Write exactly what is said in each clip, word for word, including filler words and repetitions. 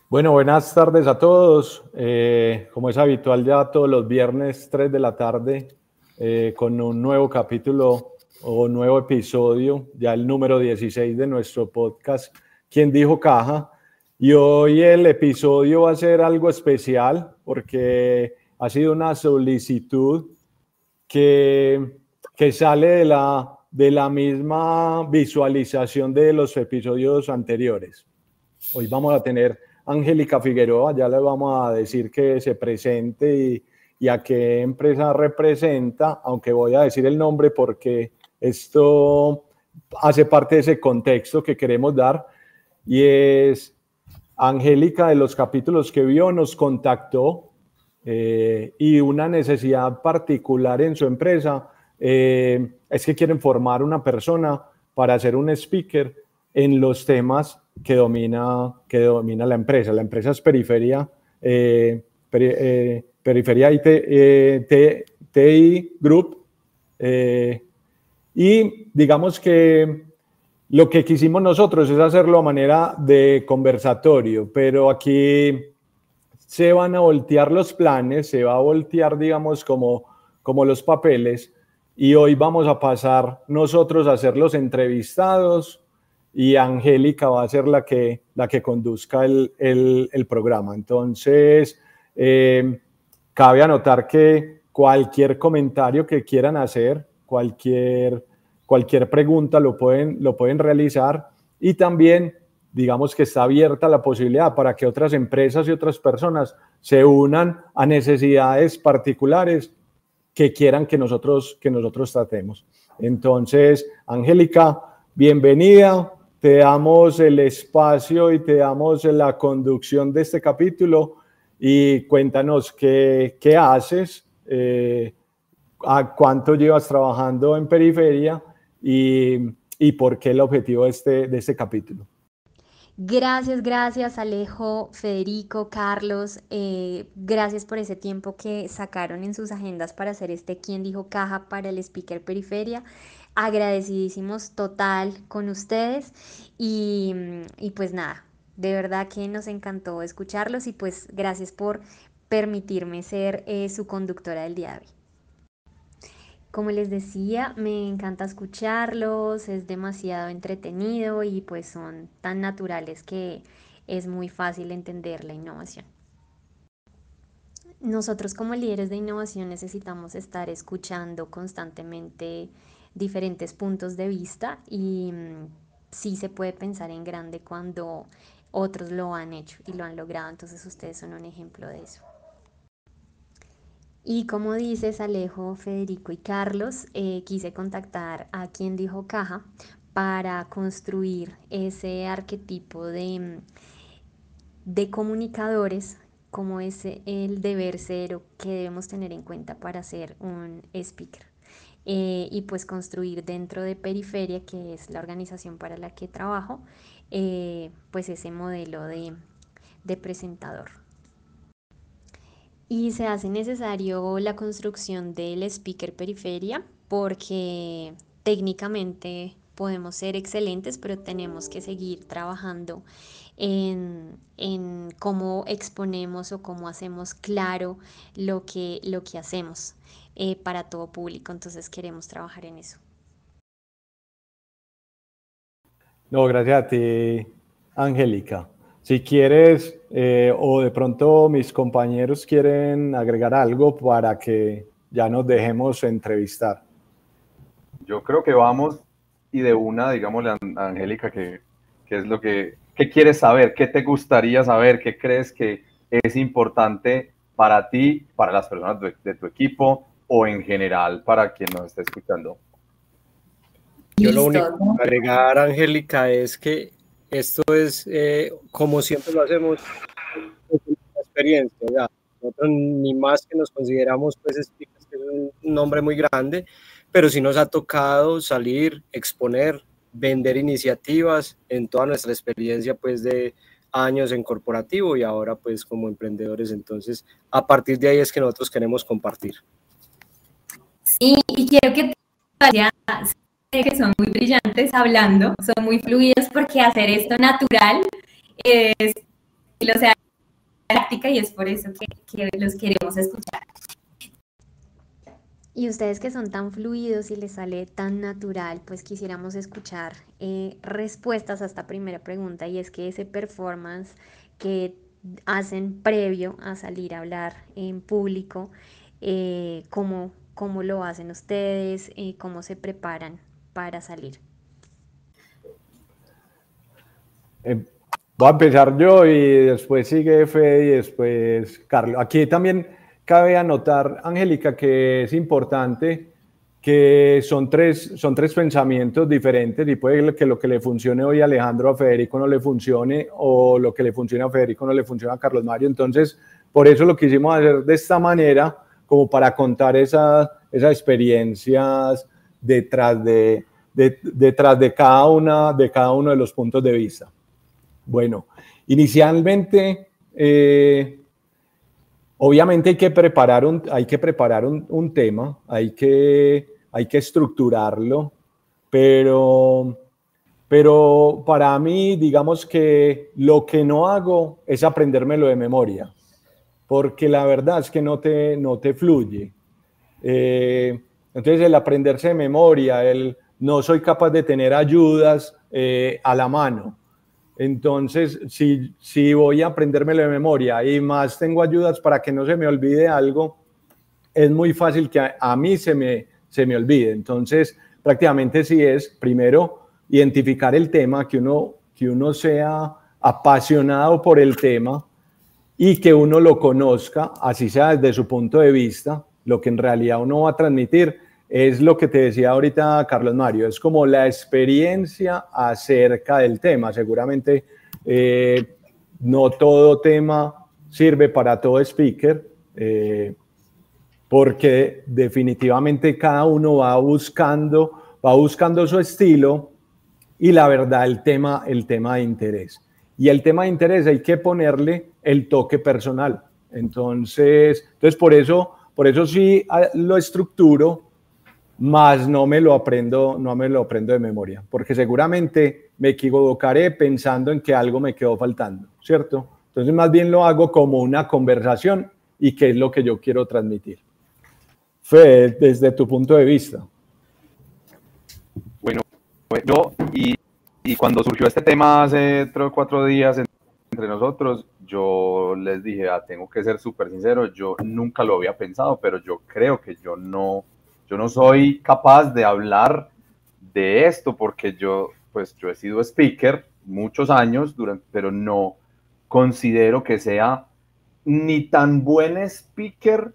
Bueno, buenas tardes a todos. Eh, como es habitual ya todos los viernes tres de la tarde eh, con un nuevo capítulo o nuevo episodio, ya el número dieciséis de nuestro podcast ¿Quién dijo caja? Y hoy el episodio va a ser algo especial porque ha sido una solicitud que, que sale de la, de la misma visualización de los episodios anteriores. Hoy vamos a tener Angélica Figueroa, ya le vamos a decir que se presente y, y a qué empresa representa, aunque voy a decir el nombre porque esto hace parte de ese contexto que queremos dar, y es Angélica. De los capítulos que vio nos contactó eh, y una necesidad particular en su empresa eh, es que quieren formar una persona para ser un speaker en los temas que domina, que domina la empresa. La empresa es Periferia, eh, peri, eh, Periferia I T, eh, T I Group, eh, y digamos que lo que quisimos nosotros es hacerlo a manera de conversatorio, pero aquí se van a voltear los planes, se va a voltear, digamos, como, como los papeles, y hoy vamos a pasar nosotros a ser los entrevistados y Angélica va a ser la que, la que conduzca el, el, el programa. Entonces, eh, cabe anotar que cualquier comentario que quieran hacer, cualquier, cualquier pregunta lo pueden, lo pueden realizar, y también digamos que está abierta la posibilidad para que otras empresas y otras personas se unan a necesidades particulares que quieran que nosotros, que nosotros tratemos. Entonces, Angélica, bienvenida. Te damos el espacio y te damos la conducción de este capítulo y cuéntanos qué, qué haces, eh, a cuánto llevas trabajando en Periferia y, y por qué el objetivo de este, de este capítulo. Gracias, gracias Alejo, Federico, Carlos, eh, gracias por ese tiempo que sacaron en sus agendas para hacer este ¿Quién dijo caja? Para el speaker Periferia. Agradecidísimos total con ustedes y, y pues nada, de verdad que nos encantó escucharlos y pues gracias por permitirme ser eh, su conductora del día de hoy. Como les decía, me encanta escucharlos, es demasiado entretenido y pues son tan naturales que es muy fácil entender la innovación. Nosotros como líderes de innovación necesitamos estar escuchando constantemente diferentes puntos de vista y mmm, sí se puede pensar en grande cuando otros lo han hecho y lo han logrado, entonces ustedes son un ejemplo de eso. Y como dices, Alejo, Federico y Carlos, eh, quise contactar a Quien dijo caja para construir ese arquetipo de, de comunicadores, como es el deber ser que debemos tener en cuenta para ser un speaker. Eh, y pues construir dentro de Periferia, que es la organización para la que trabajo, eh, pues ese modelo de, de presentador. Y se hace necesario la construcción del speaker Periferia porque técnicamente podemos ser excelentes, pero tenemos que seguir trabajando en, en cómo exponemos o cómo hacemos claro lo que, lo que hacemos eh, para todo público. Entonces queremos trabajar en eso. No, gracias a ti, Angélica. Si quieres, eh, o de pronto mis compañeros quieren agregar algo para que ya nos dejemos entrevistar. Yo creo que vamos y de una, digámosle a Angélica, que, que es lo que, ¿qué quieres saber? ¿Qué te gustaría saber? ¿Qué crees que es importante para ti, para las personas de, de tu equipo o en general para quien nos esté escuchando? Yo lo único que agregar, Angélica, es que esto es, eh, como siempre lo hacemos, es una experiencia, ¿ya? Nosotros ni más que nos consideramos, pues, speakers, que es un nombre muy grande, pero sí nos ha tocado salir, exponer, vender iniciativas en toda nuestra experiencia, pues, de años en corporativo y ahora, pues, como emprendedores. Entonces, a partir de ahí es que nosotros queremos compartir. Sí, y quiero que te que son muy brillantes hablando, son muy fluidos porque hacer esto natural es estilo sea práctica y es por eso que, que los queremos escuchar. Y ustedes que son tan fluidos y les sale tan natural, pues quisiéramos escuchar eh, respuestas a esta primera pregunta, y es que ese performance que hacen previo a salir a hablar en público, eh, ¿cómo, cómo lo hacen ustedes? Eh, ¿cómo se preparan para salir? Eh, voy a empezar yo y después sigue Fede y después Carlos. Aquí también cabe anotar, Angélica, que es importante que son tres, son tres pensamientos diferentes y puede que lo que le funcione hoy a Alejandro, a Federico no le funcione, o lo que le funcione a Federico no le funciona a Carlos Mario. Entonces, por eso lo quisimos hacer de esta manera, como para contar esas, esas experiencias detrás de, de, detrás de cada una, de cada uno de los puntos de vista. Bueno, inicialmente, eh, obviamente hay que preparar un, hay que preparar un, un tema, hay que, hay que estructurarlo, pero, pero para mí, digamos que lo que no hago es aprendérmelo de memoria, porque la verdad es que no te, no te fluye. Eh, entonces, el aprenderse de memoria, el no soy capaz de tener ayudas eh, a la mano. Entonces, si, si voy a aprendérmelo de memoria y más tengo ayudas para que no se me olvide algo, es muy fácil que a, a mí se me, se me olvide. Entonces, prácticamente sí es, primero, identificar el tema, que uno, que uno sea apasionado por el tema y que uno lo conozca, así sea desde su punto de vista. Lo que en realidad uno va a transmitir es lo que te decía ahorita Carlos Mario, es como la experiencia acerca del tema. Seguramente eh, no todo tema sirve para todo speaker, eh, porque definitivamente cada uno va buscando, va buscando su estilo y la verdad el tema, el tema de interés. Y el tema de interés hay que ponerle el toque personal. Entonces, entonces por eso, por eso sí lo estructuro, más no me lo aprendo, no me lo aprendo de memoria, porque seguramente me equivocaré pensando en que algo me quedó faltando, ¿cierto? Entonces más bien lo hago como una conversación y qué es lo que yo quiero transmitir. Fede, desde tu punto de vista. Bueno, yo y, y cuando surgió este tema hace tres o cuatro días entre nosotros, yo les dije, ah, tengo que ser súper sincero, yo nunca lo había pensado, pero yo creo que yo no... Yo no soy capaz de hablar de esto porque yo, pues, yo he sido speaker muchos años, durante, pero no considero que sea ni tan buen speaker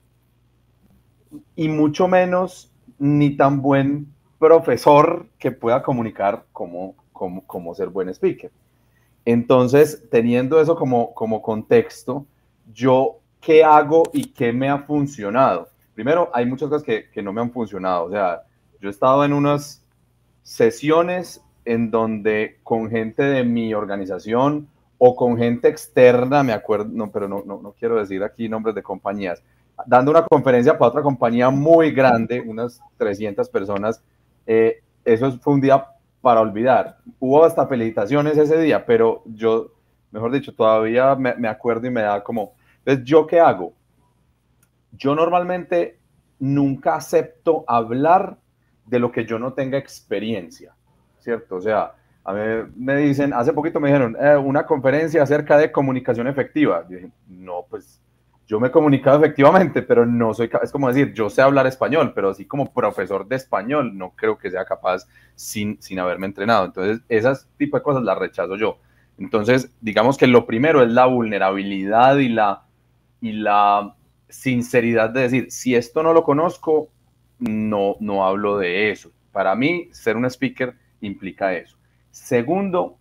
y mucho menos ni tan buen profesor que pueda comunicar como, como, como ser buen speaker. Entonces, teniendo eso como, como contexto, yo, ¿qué hago y qué me ha funcionado? Primero, hay muchas cosas que, que no me han funcionado. O sea, yo he estado en unas sesiones en donde con gente de mi organización o con gente externa, me acuerdo, no, pero no, no, no quiero decir aquí nombres de compañías, dando una conferencia para otra compañía muy grande, unas trescientas personas. Eh, eso fue un día para olvidar. Hubo hasta felicitaciones ese día, pero yo, mejor dicho, todavía me, me acuerdo y me da como... Entonces, ¿yo qué hago? Yo normalmente nunca acepto hablar de lo que yo no tenga experiencia, ¿cierto? O sea, a mí me dicen, hace poquito me dijeron, eh, una conferencia acerca de comunicación efectiva. Yo dije, no, pues yo me he comunicado efectivamente, pero no soy capaz, es como decir, yo sé hablar español, pero así como profesor de español, no creo que sea capaz sin, sin haberme entrenado. Entonces, esas tipo de cosas las rechazo yo. Entonces, digamos que lo primero es la vulnerabilidad y la... Y la sinceridad de decir, si esto no lo conozco, no, no hablo de eso. Para mí, ser un speaker implica eso. Segundo,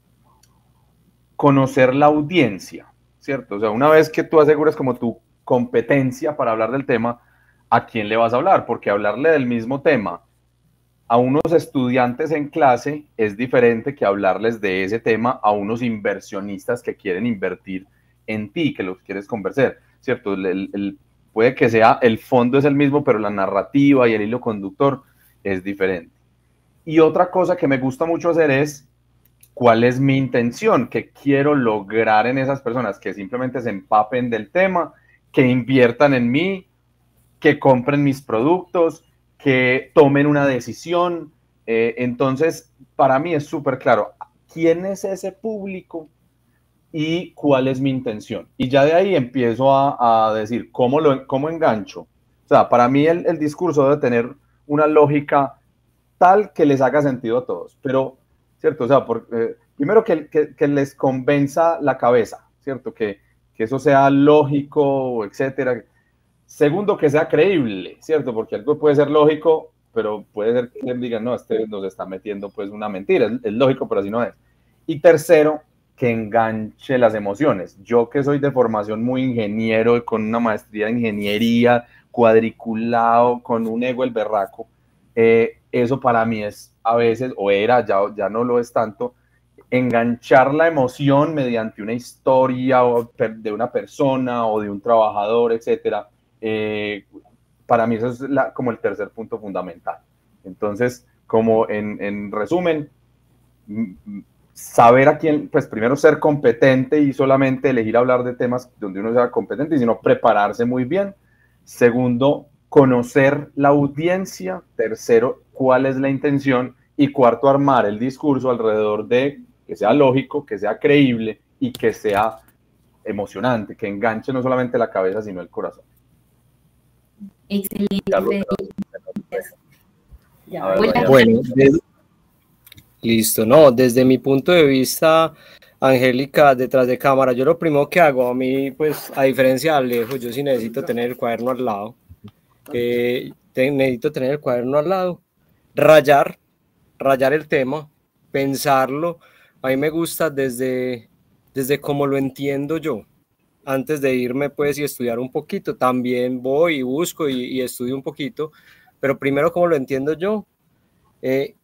conocer la audiencia, ¿cierto? O sea, una vez que tú aseguras como tu competencia para hablar del tema, ¿a quién le vas a hablar? Porque hablarle del mismo tema a unos estudiantes en clase es diferente que hablarles de ese tema a unos inversionistas que quieren invertir en ti, que los quieres convencer. ¿Cierto? El, el, el, puede que sea, el fondo es el mismo, pero la narrativa y el hilo conductor es diferente. Y otra cosa que me gusta mucho hacer es cuál es mi intención, qué quiero lograr en esas personas, que simplemente se empapen del tema, que inviertan en mí, que compren mis productos, que tomen una decisión. Eh, entonces, para mí es súper claro quién es ese público y cuál es mi intención. Y ya de ahí empiezo a, a decir cómo, lo, cómo engancho. O sea, para mí el, el discurso debe tener una lógica tal que les haga sentido a todos. Pero, ¿cierto? O sea, por, eh, primero que, que, que les convenza la cabeza, ¿cierto? Que, que eso sea lógico, etcétera. Segundo, que sea creíble, ¿cierto? Porque algo puede ser lógico, pero puede ser que digan, no, este nos está metiendo pues una mentira. Es, es lógico, pero así no es. Y tercero, que enganche las emociones. Yo que soy de formación muy ingeniero, con una maestría de ingeniería, cuadriculado, con un ego el berraco, eh, eso para mí es a veces, o era, ya, ya no lo es tanto, enganchar la emoción mediante una historia o de una persona o de un trabajador, etcétera. Eh, para mí eso es la, como el tercer punto fundamental. Entonces, como en, en resumen, saber a quién, pues primero ser competente y solamente elegir hablar de temas donde uno sea competente, sino prepararse muy bien. Segundo, conocer la audiencia. Tercero, cuál es la intención. Y cuarto, armar el discurso alrededor de que sea lógico, que sea creíble y que sea emocionante, que enganche no solamente la cabeza, sino el corazón. Excelente. Ya, ver, bueno, desde, listo, no, desde mi punto de vista, Angélica, detrás de cámara, yo lo primero que hago, a mí, pues, a diferencia de Alejo, yo sí necesito tener el cuaderno al lado, eh, te, necesito tener el cuaderno al lado, rayar, rayar el tema, pensarlo. A mí me gusta desde, desde cómo lo entiendo yo. Antes de irme, pues, y estudiar un poquito, también voy y busco y, y estudio un poquito, pero primero cómo lo entiendo yo, eh,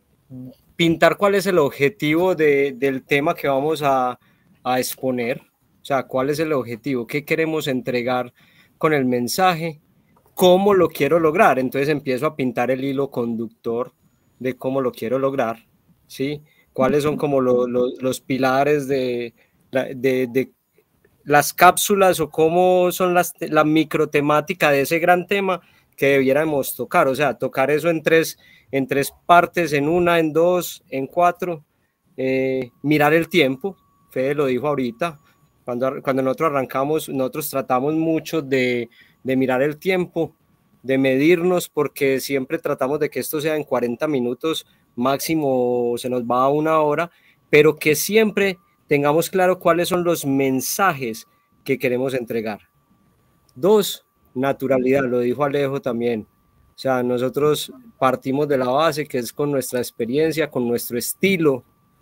pintar cuál es el objetivo de, del tema que vamos a, a exponer, o sea, cuál es el objetivo, qué queremos entregar con el mensaje, cómo lo quiero lograr. Entonces empiezo a pintar el hilo conductor de cómo lo quiero lograr, ¿sí? Cuáles son como lo, lo, los pilares de, de, de las cápsulas o cómo son las, la microtemática de ese gran tema que debiéramos tocar, o sea, tocar eso en tres, en tres partes, en una, en dos, en cuatro, eh, mirar el tiempo. Fede lo dijo ahorita, cuando, cuando nosotros arrancamos, nosotros tratamos mucho de, de mirar el tiempo, de medirnos, porque siempre tratamos de que esto sea en cuarenta minutos, máximo se nos va a una hora, pero que siempre tengamos claro cuáles son los mensajes que queremos entregar. Dos, naturalidad, lo dijo Alejo también. O sea, nosotros partimos de la base que es con nuestra experiencia, con nuestro estilo,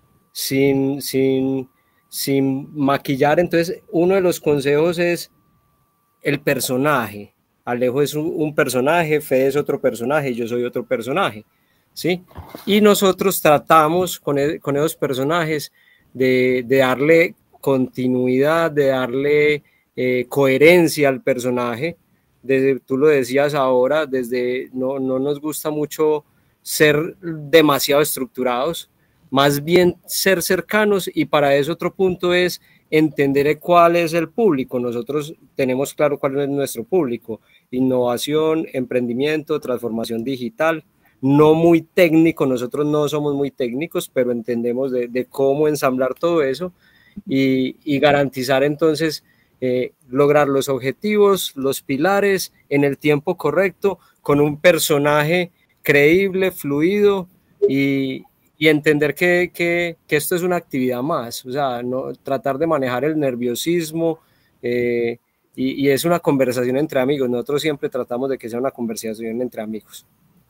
sin, sin, sin maquillar. Entonces, uno de los consejos es el personaje. Alejo es un, un personaje, Fede es otro personaje, yo soy otro personaje, ¿sí? Y nosotros tratamos con, el, con esos personajes de, de darle continuidad, de darle eh, coherencia al personaje. Desde, tú lo decías ahora, desde no, no nos gusta mucho ser demasiado estructurados, más bien ser cercanos, y para eso otro punto es entender cuál es el público. Nosotros tenemos claro cuál es nuestro público: innovación, emprendimiento, transformación digital, no muy técnico, nosotros no somos muy técnicos, pero entendemos de, de cómo ensamblar todo eso y, y garantizar entonces eh, lograr los objetivos, los pilares en el tiempo correcto, con un personaje creíble, fluido, y, y entender que, que, que esto es una actividad más, o sea, no, tratar de manejar el nerviosismo, eh, y, y es una conversación entre amigos. Nosotros siempre tratamos de que sea una conversación entre amigos.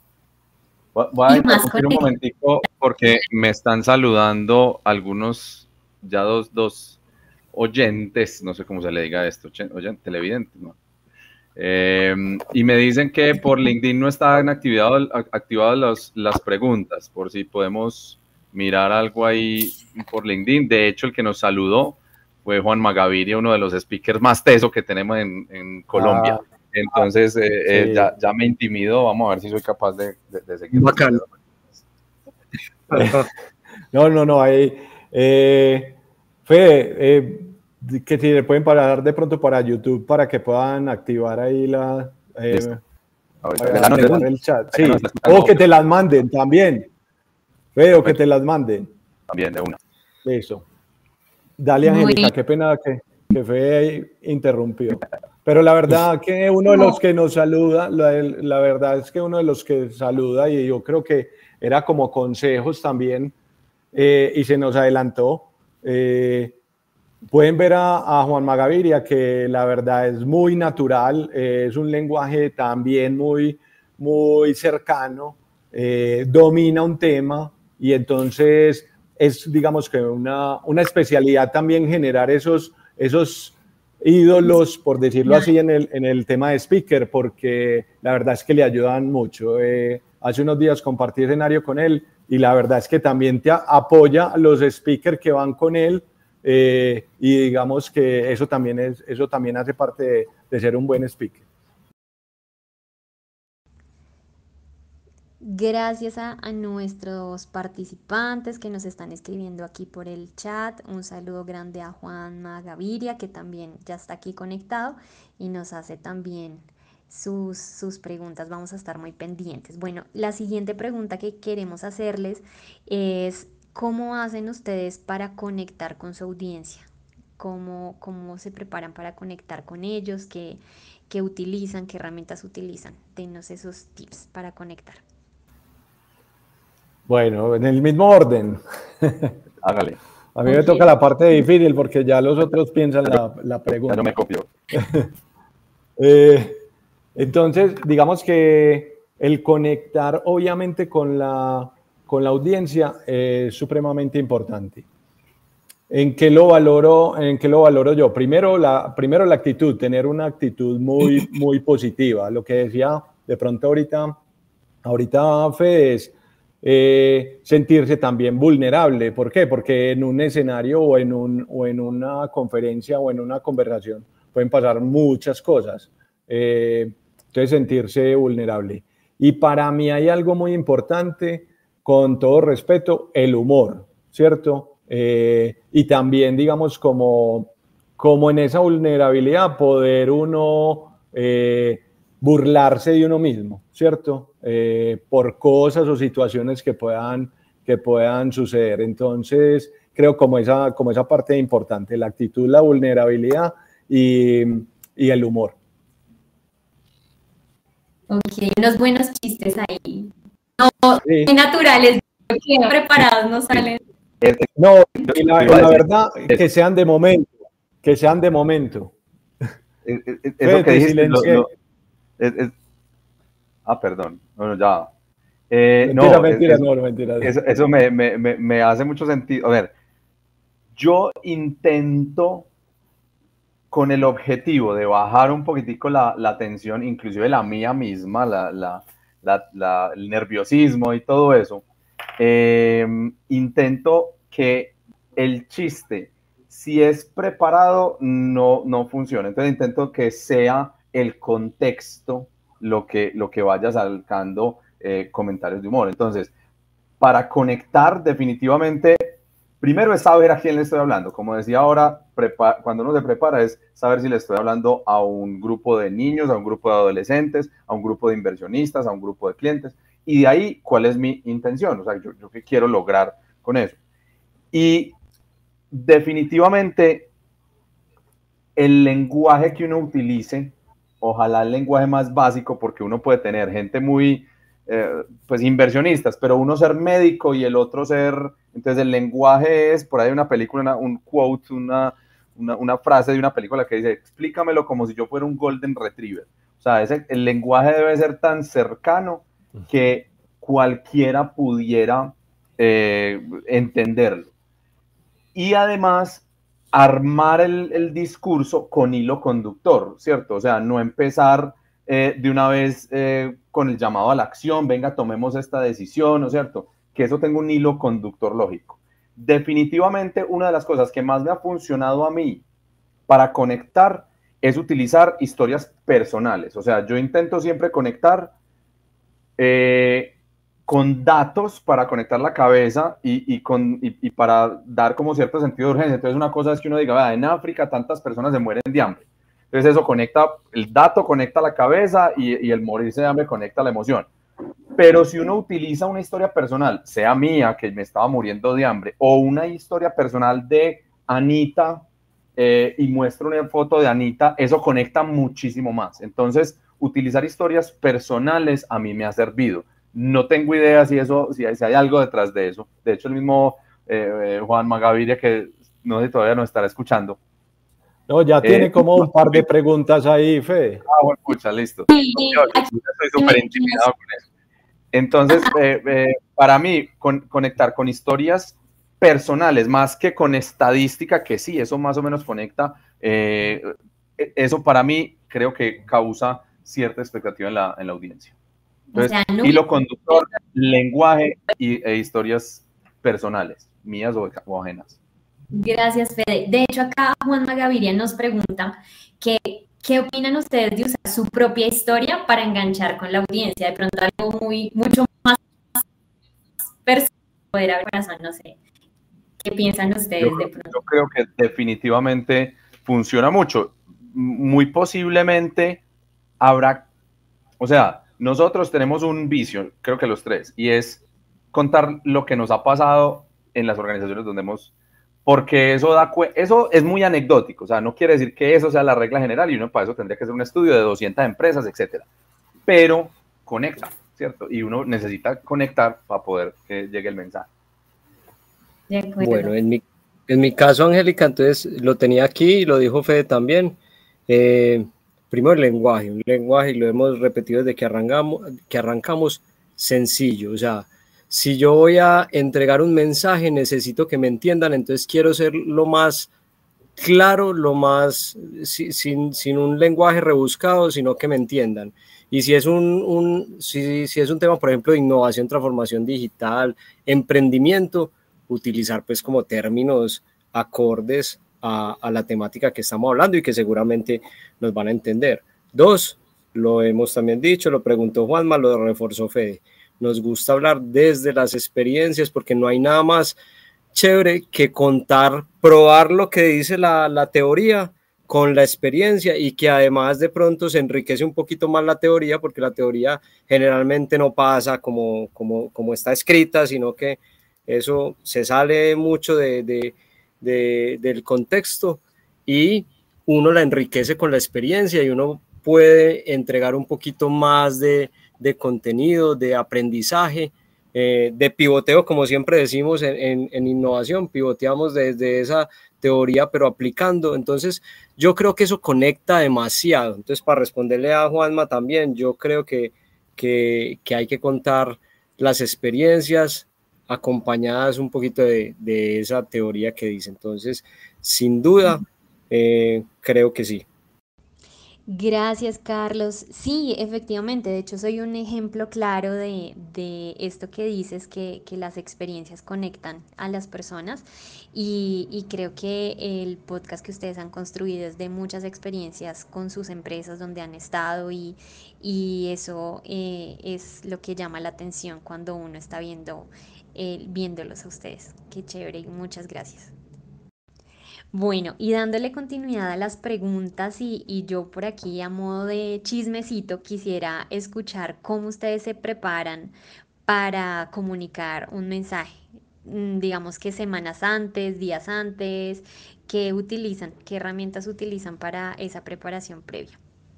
Voy a interrumpir un momentico porque me están saludando algunos, ya dos, dos oyentes, no sé cómo se le diga esto, oyentes, televidentes, ¿no? Eh, y me dicen que por LinkedIn no están activadas activadas las, las preguntas, por si podemos mirar algo ahí por LinkedIn. De hecho, el que nos saludó fue Juan Magaviria, uno de los speakers más tesos que tenemos en, en Colombia. Ah, Entonces, eh, sí. eh, ya, ya me intimidó. Vamos a ver si soy capaz de, de, de seguir. Bacán. No, no, no, hay, Eh, Fede, eh, que si le pueden parar de pronto para YouTube para que puedan activar ahí la... Eh, para activar el chat. Sí. O que te las manden también. Fede, o que te las manden. También, de una. Listo. Dale, Angélica, qué pena que, que Fede interrumpió. Pero la verdad que uno de los que nos saluda, la, la verdad es que uno de los que saluda, y yo creo que era como consejos también, eh, y se nos adelantó. Eh, pueden ver a, a Juanma Gaviria, que la verdad es muy natural, eh, es un lenguaje también muy, muy cercano, eh, domina un tema, y entonces es, digamos que una, una especialidad también generar esos, esos ídolos, por decirlo así, en el, en el tema de speaker, porque la verdad es que le ayudan mucho. Eh, hace unos días compartí escenario con él y la verdad es que también te apoya a los speakers que van con él, eh, y digamos que eso también, es, eso también hace parte de, de ser un buen speaker. Gracias a, a nuestros participantes que nos están escribiendo aquí por el chat. Un saludo grande a Juanma Gaviria, que también ya está aquí conectado y nos hace también sus, sus preguntas. Vamos a estar muy pendientes. Bueno, la siguiente pregunta que queremos hacerles es: ¿cómo hacen ustedes para conectar con su audiencia? ¿Cómo, cómo se preparan para conectar con ellos? ¿Qué, qué utilizan? ¿Qué herramientas utilizan? Denos esos tips para conectar. Bueno, en el mismo orden. Hágale. A mí okay. me toca la parte difícil porque ya los otros piensan la, la pregunta. Ya no me copio. eh, entonces, digamos que el conectar obviamente con la, con la audiencia es supremamente importante. ¿En qué lo valoro, en qué lo valoro yo? Primero la, primero la actitud, tener una actitud muy, muy positiva. Lo que decía de pronto ahorita, ahorita Fede, es Eh, sentirse también vulnerable. ¿Por qué? Porque en un escenario o en, un, o en una conferencia o en una conversación pueden pasar muchas cosas. Eh, entonces, sentirse vulnerable. Y para mí hay algo muy importante, con todo respeto, el humor, ¿cierto? Eh, y también, digamos, como, como en esa vulnerabilidad, poder uno eh, burlarse de uno mismo, ¿cierto? Eh, por cosas o situaciones que puedan, que puedan suceder. Entonces, creo como esa, como esa parte importante, la actitud, la vulnerabilidad y, y el humor. Ok, unos buenos chistes ahí. No, sí. Muy naturales, que preparados no salen. No, y la, y la verdad, que sean de momento, que sean de momento. Es, es, es Fede, lo que dijiste, lo, lo, es, es, ah, perdón, bueno, ya. Eh, mentira, no, mentira, es, no, mentira. Eso, eso me, me, me, me hace mucho sentido. A ver, yo intento con el objetivo de bajar un poquitico la, la tensión, inclusive la mía misma, la, la, la, la, el nerviosismo y todo eso, eh, intento que el chiste, si es preparado, no, no funciona. Entonces intento que sea el contexto lo que, lo que vaya sacando eh, comentarios de humor. Entonces, para conectar definitivamente, primero es saber a quién le estoy hablando. Como decía ahora, cuando uno se prepara es saber si le estoy hablando a un grupo de niños, a un grupo de adolescentes, a un grupo de inversionistas, a un grupo de clientes. Y de ahí, ¿cuál es mi intención? O sea, yo, yo qué quiero lograr con eso. Y definitivamente el lenguaje que uno utilice, ojalá el lenguaje más básico, porque uno puede tener gente muy, eh, pues inversionistas, pero uno ser médico y el otro ser, entonces el lenguaje es, por ahí una película, una, un quote, una, una, una frase de una película que dice, explícamelo como si yo fuera un golden retriever. O sea, ese, el lenguaje debe ser tan cercano que cualquiera pudiera eh, entenderlo. Y además, armar el, el discurso con hilo conductor, ¿cierto? O sea, no empezar eh, de una vez eh, con el llamado a la acción, venga, tomemos esta decisión, ¿no es cierto? Que eso tenga un hilo conductor lógico. Definitivamente, una de las cosas que más me ha funcionado a mí para conectar es utilizar historias personales. O sea, yo intento siempre conectar eh, con datos para conectar la cabeza y, y, con, y, y para dar como cierto sentido de urgencia. Entonces una cosa es que uno diga, vea, en África tantas personas se mueren de hambre. Entonces eso conecta, el dato conecta la cabeza y, y el morirse de hambre conecta la emoción. Pero si uno utiliza una historia personal, sea mía, que me estaba muriendo de hambre, o una historia personal de Anita, eh, y muestra una foto de Anita, eso conecta muchísimo más. Entonces, utilizar historias personales a mí me ha servido. No tengo idea si, eso, si, hay, si hay algo detrás de eso. De hecho, el mismo eh, Juan Magaviria, que no sé si todavía nos estará escuchando. No, ya tiene eh, como un par de preguntas ahí, Fede. Ah, bueno, escucha, listo. Sí, yo, yo estoy súper intimidado con eso. Entonces, eh, eh, para mí, con, conectar con historias personales, más que con estadística, que sí, eso más o menos conecta, eh, eso para mí creo que causa cierta expectativa en la, en la audiencia. Entonces, o sea, no, hilo conductor, lenguaje y, e historias personales, mías o, o ajenas. Gracias, Fede. De hecho, acá Juan Magaviria nos pregunta que, ¿qué opinan ustedes de usar su propia historia para enganchar con la audiencia? De pronto algo muy, mucho más personal, poder abrir corazón, no sé. ¿Qué piensan ustedes yo, de pronto? Yo creo que definitivamente funciona mucho. Muy posiblemente habrá, o sea, nosotros tenemos un vicio, creo que los tres, y es contar lo que nos ha pasado en las organizaciones donde hemos, porque eso da, eso es muy anecdótico, o sea, no quiere decir que eso sea la regla general y uno para eso tendría que hacer un estudio de doscientas empresas, etcétera. Pero conecta, ¿cierto? Y uno necesita conectar para poder que llegue el mensaje. Bueno, en mi, en mi caso, Angélica, entonces lo tenía aquí y lo dijo Fede también. Eh, primero el lenguaje, un lenguaje, y lo hemos repetido desde que arrancamos, que arrancamos sencillo. O sea, si yo voy a entregar un mensaje, necesito que me entiendan, entonces quiero ser lo más claro, lo más, si, sin, sin un lenguaje rebuscado, sino que me entiendan. Y si es un, un, si, si es un tema, por ejemplo, de innovación, transformación digital, emprendimiento, utilizar pues como términos acordes a, a la temática que estamos hablando y que seguramente nos van a entender. Dos, lo hemos también dicho, lo preguntó Juanma, lo reforzó Fede. Nos gusta hablar desde las experiencias porque no hay nada más chévere que contar, probar lo que dice la, la teoría con la experiencia y que además de pronto se enriquece un poquito más la teoría porque la teoría generalmente no pasa como, como, como está escrita, sino que eso se sale mucho de, de, de, del contexto y uno la enriquece con la experiencia y uno puede entregar un poquito más de, de contenido, de aprendizaje, eh, de pivoteo, como siempre decimos en, en, en innovación, pivoteamos desde esa teoría pero aplicando. Entonces yo creo que eso conecta demasiado. Entonces, para responderle a Juanma también, yo creo que, que, que hay que contar las experiencias acompañadas un poquito de, de esa teoría que dice. Entonces, sin duda, eh, creo que sí. Gracias, Carlos. Sí, efectivamente, de hecho soy un ejemplo claro de, de esto que dices, que, que las experiencias conectan a las personas y, y creo que el podcast que ustedes han construido es de muchas experiencias con sus empresas donde han estado y, y eso eh, es lo que llama la atención cuando uno está viendo, eh, viéndolos a ustedes. Qué chévere, muchas gracias. Bueno, y dándole continuidad a las preguntas y, y yo por aquí a modo de chismecito quisiera escuchar cómo ustedes se preparan para comunicar un mensaje, mm, digamos que semanas antes, días antes, ¿qué utilizan? ¿Qué herramientas utilizan para esa preparación previa?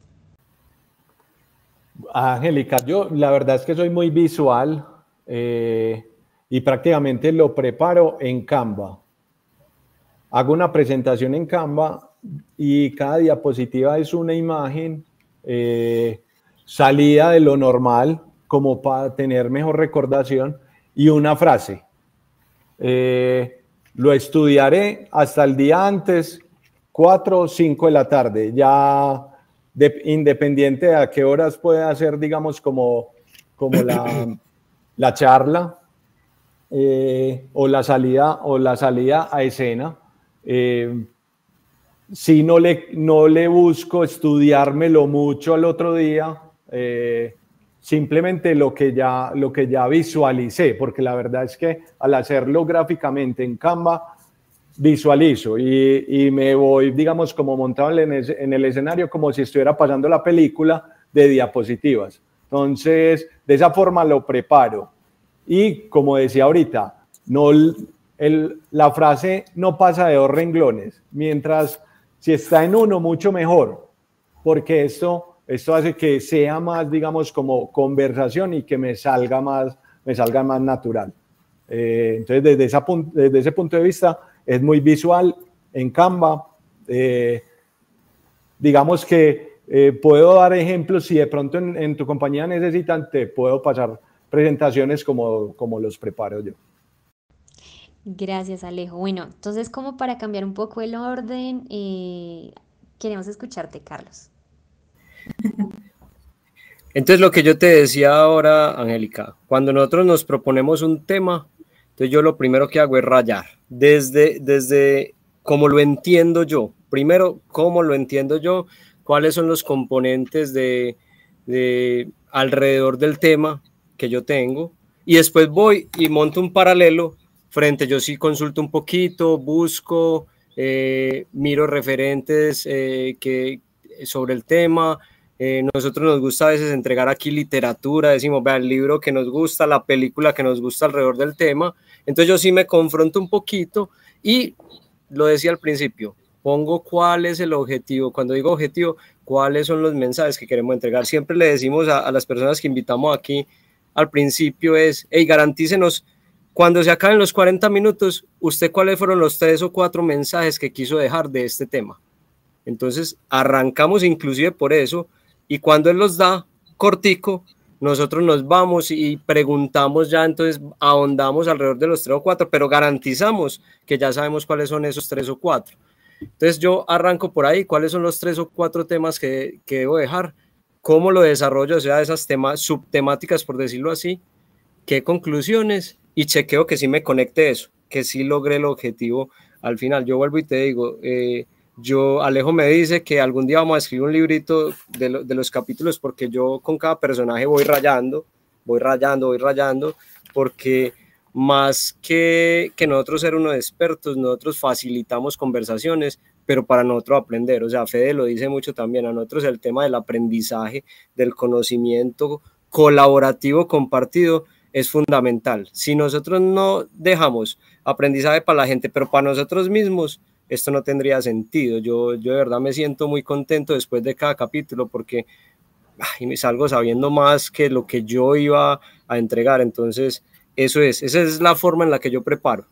Angélica, yo la verdad es que soy muy visual eh, y prácticamente lo preparo en Canva. Hago una presentación en Canva y cada diapositiva es una imagen eh, salida de lo normal, como para tener mejor recordación, y una frase. Eh, lo estudiaré hasta el día antes, cuatro o cinco de la tarde, ya de, independiente de a qué horas pueda hacer, digamos, como, como la, la charla eh, o, la salida, o la salida a escena. Eh, si no le, no le busco estudiármelo mucho al otro día, eh, simplemente lo que ya, lo que ya visualicé, porque la verdad es que al hacerlo gráficamente en Canva, visualizo y, y me voy, digamos, como montado en el, en el escenario, como si estuviera pasando la película de diapositivas. Entonces, de esa forma lo preparo. Y como decía ahorita, no, el, la frase no pasa de dos renglones, mientras si está en uno, mucho mejor, porque esto, esto hace que sea más, digamos, como conversación y que me salga más, me salga más natural. Eh, entonces, desde, esa, desde ese punto de vista, es muy visual en Canva. Eh, digamos que eh, puedo dar ejemplos, si de pronto en, en tu compañía necesitan, te puedo pasar presentaciones como, como los preparo yo. Gracias, Alejo. Bueno, entonces como para cambiar un poco el orden, eh, queremos escucharte, Carlos. Entonces, lo que yo te decía ahora, Angélica, cuando nosotros nos proponemos un tema, entonces yo lo primero que hago es rayar, desde, desde cómo lo entiendo yo. Primero, cómo lo entiendo yo, cuáles son los componentes de, de alrededor del tema que yo tengo, y después voy y monto un paralelo frente, yo sí consulto un poquito, busco, eh, miro referentes eh, que, sobre el tema. Eh, nosotros nos gusta a veces entregar aquí literatura, decimos, vea, el libro que nos gusta, la película que nos gusta alrededor del tema. Entonces yo sí me confronto un poquito y lo decía al principio, pongo cuál es el objetivo. Cuando digo objetivo, cuáles son los mensajes que queremos entregar. Siempre le decimos a, a las personas que invitamos aquí al principio es, hey, garantícenos, cuando se acaben los cuarenta minutos, usted cuáles fueron los tres o cuatro mensajes que quiso dejar de este tema. Entonces arrancamos inclusive por eso, y cuando él los da cortico, nosotros nos vamos y preguntamos ya, entonces ahondamos alrededor de los tres o cuatro, pero garantizamos que ya sabemos cuáles son esos tres o cuatro. Entonces yo arranco por ahí, cuáles son los tres o cuatro temas que, que debo dejar, cómo lo desarrollo, o sea, esas temas, subtemáticas, por decirlo así, qué conclusiones, y chequeo que sí me conecte eso, que sí logré el objetivo al final. Yo vuelvo y te digo, eh, yo, Alejo me dice que algún día vamos a escribir un librito de, lo, de los capítulos, porque yo con cada personaje voy rayando, voy rayando, voy rayando, porque más que, que nosotros ser unos expertos, nosotros facilitamos conversaciones, pero para nosotros aprender, o sea, Fede lo dice mucho también, a nosotros el tema del aprendizaje, del conocimiento colaborativo compartido es fundamental. Si nosotros no dejamos aprendizaje para la gente, pero para nosotros mismos, esto no tendría sentido. Yo, yo de verdad me siento muy contento después de cada capítulo, porque ay, me salgo sabiendo más que lo que yo iba a entregar. Entonces, eso es, esa es la forma en la que yo preparo.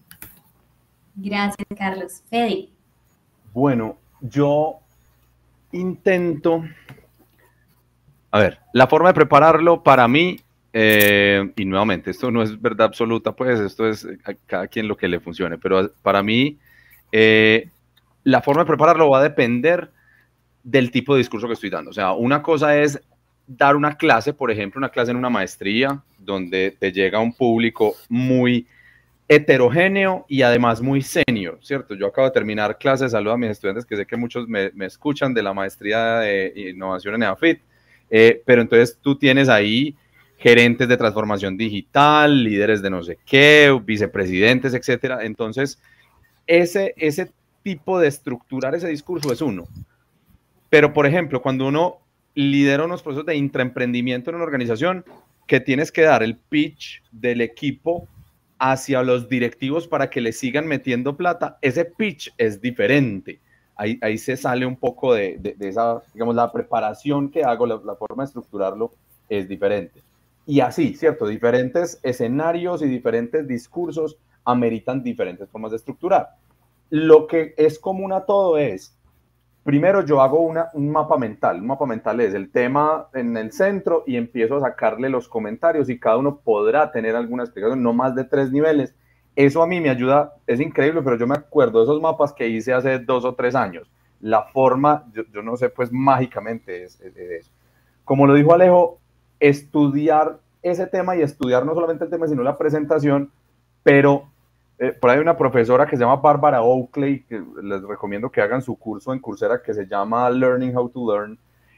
Gracias, Carlos. Fede. Bueno, yo intento, a ver, la forma de prepararlo para mí, eh, y nuevamente, esto no es verdad absoluta, pues esto es a cada quien lo que le funcione, pero para mí, eh, la forma de prepararlo va a depender del tipo de discurso que estoy dando. O sea, una cosa es dar una clase, por ejemplo, una clase en una maestría, donde te llega un público muy heterogéneo y además muy senior, ¿cierto? Yo acabo de terminar clases, saludo a mis estudiantes, que sé que muchos me, me escuchan, de la maestría de innovación en EAFIT, eh, pero entonces tú tienes ahí gerentes de transformación digital, líderes de no sé qué, vicepresidentes, etcétera. Entonces, ese, ese tipo de estructurar ese discurso es uno. Pero, por ejemplo, cuando uno lidera unos procesos de intraemprendimiento en una organización, que tienes que dar el pitch del equipo hacia los directivos para que le sigan metiendo plata, ese pitch es diferente. Ahí, ahí se sale un poco de, de, de esa, digamos, la preparación que hago, la, la forma de estructurarlo es diferente. Y así, ¿cierto? Diferentes escenarios y diferentes discursos ameritan diferentes formas de estructurar. Lo que es común a todo es, primero yo hago una, un mapa mental. Un mapa mental es el tema en el centro y empiezo a sacarle los comentarios y cada uno podrá tener alguna explicación, no más de tres niveles. Eso a mí me ayuda, es increíble, pero yo me acuerdo de esos mapas que hice hace dos o tres años. La forma, yo, yo no sé, pues mágicamente es, es, es eso. Como lo dijo Alejo, estudiar ese tema y estudiar no solamente el tema, sino la presentación, pero eh, por ahí hay una profesora que se llama Bárbara Oakley, que les recomiendo que hagan su curso en Coursera, que se llama Learning How to Learn.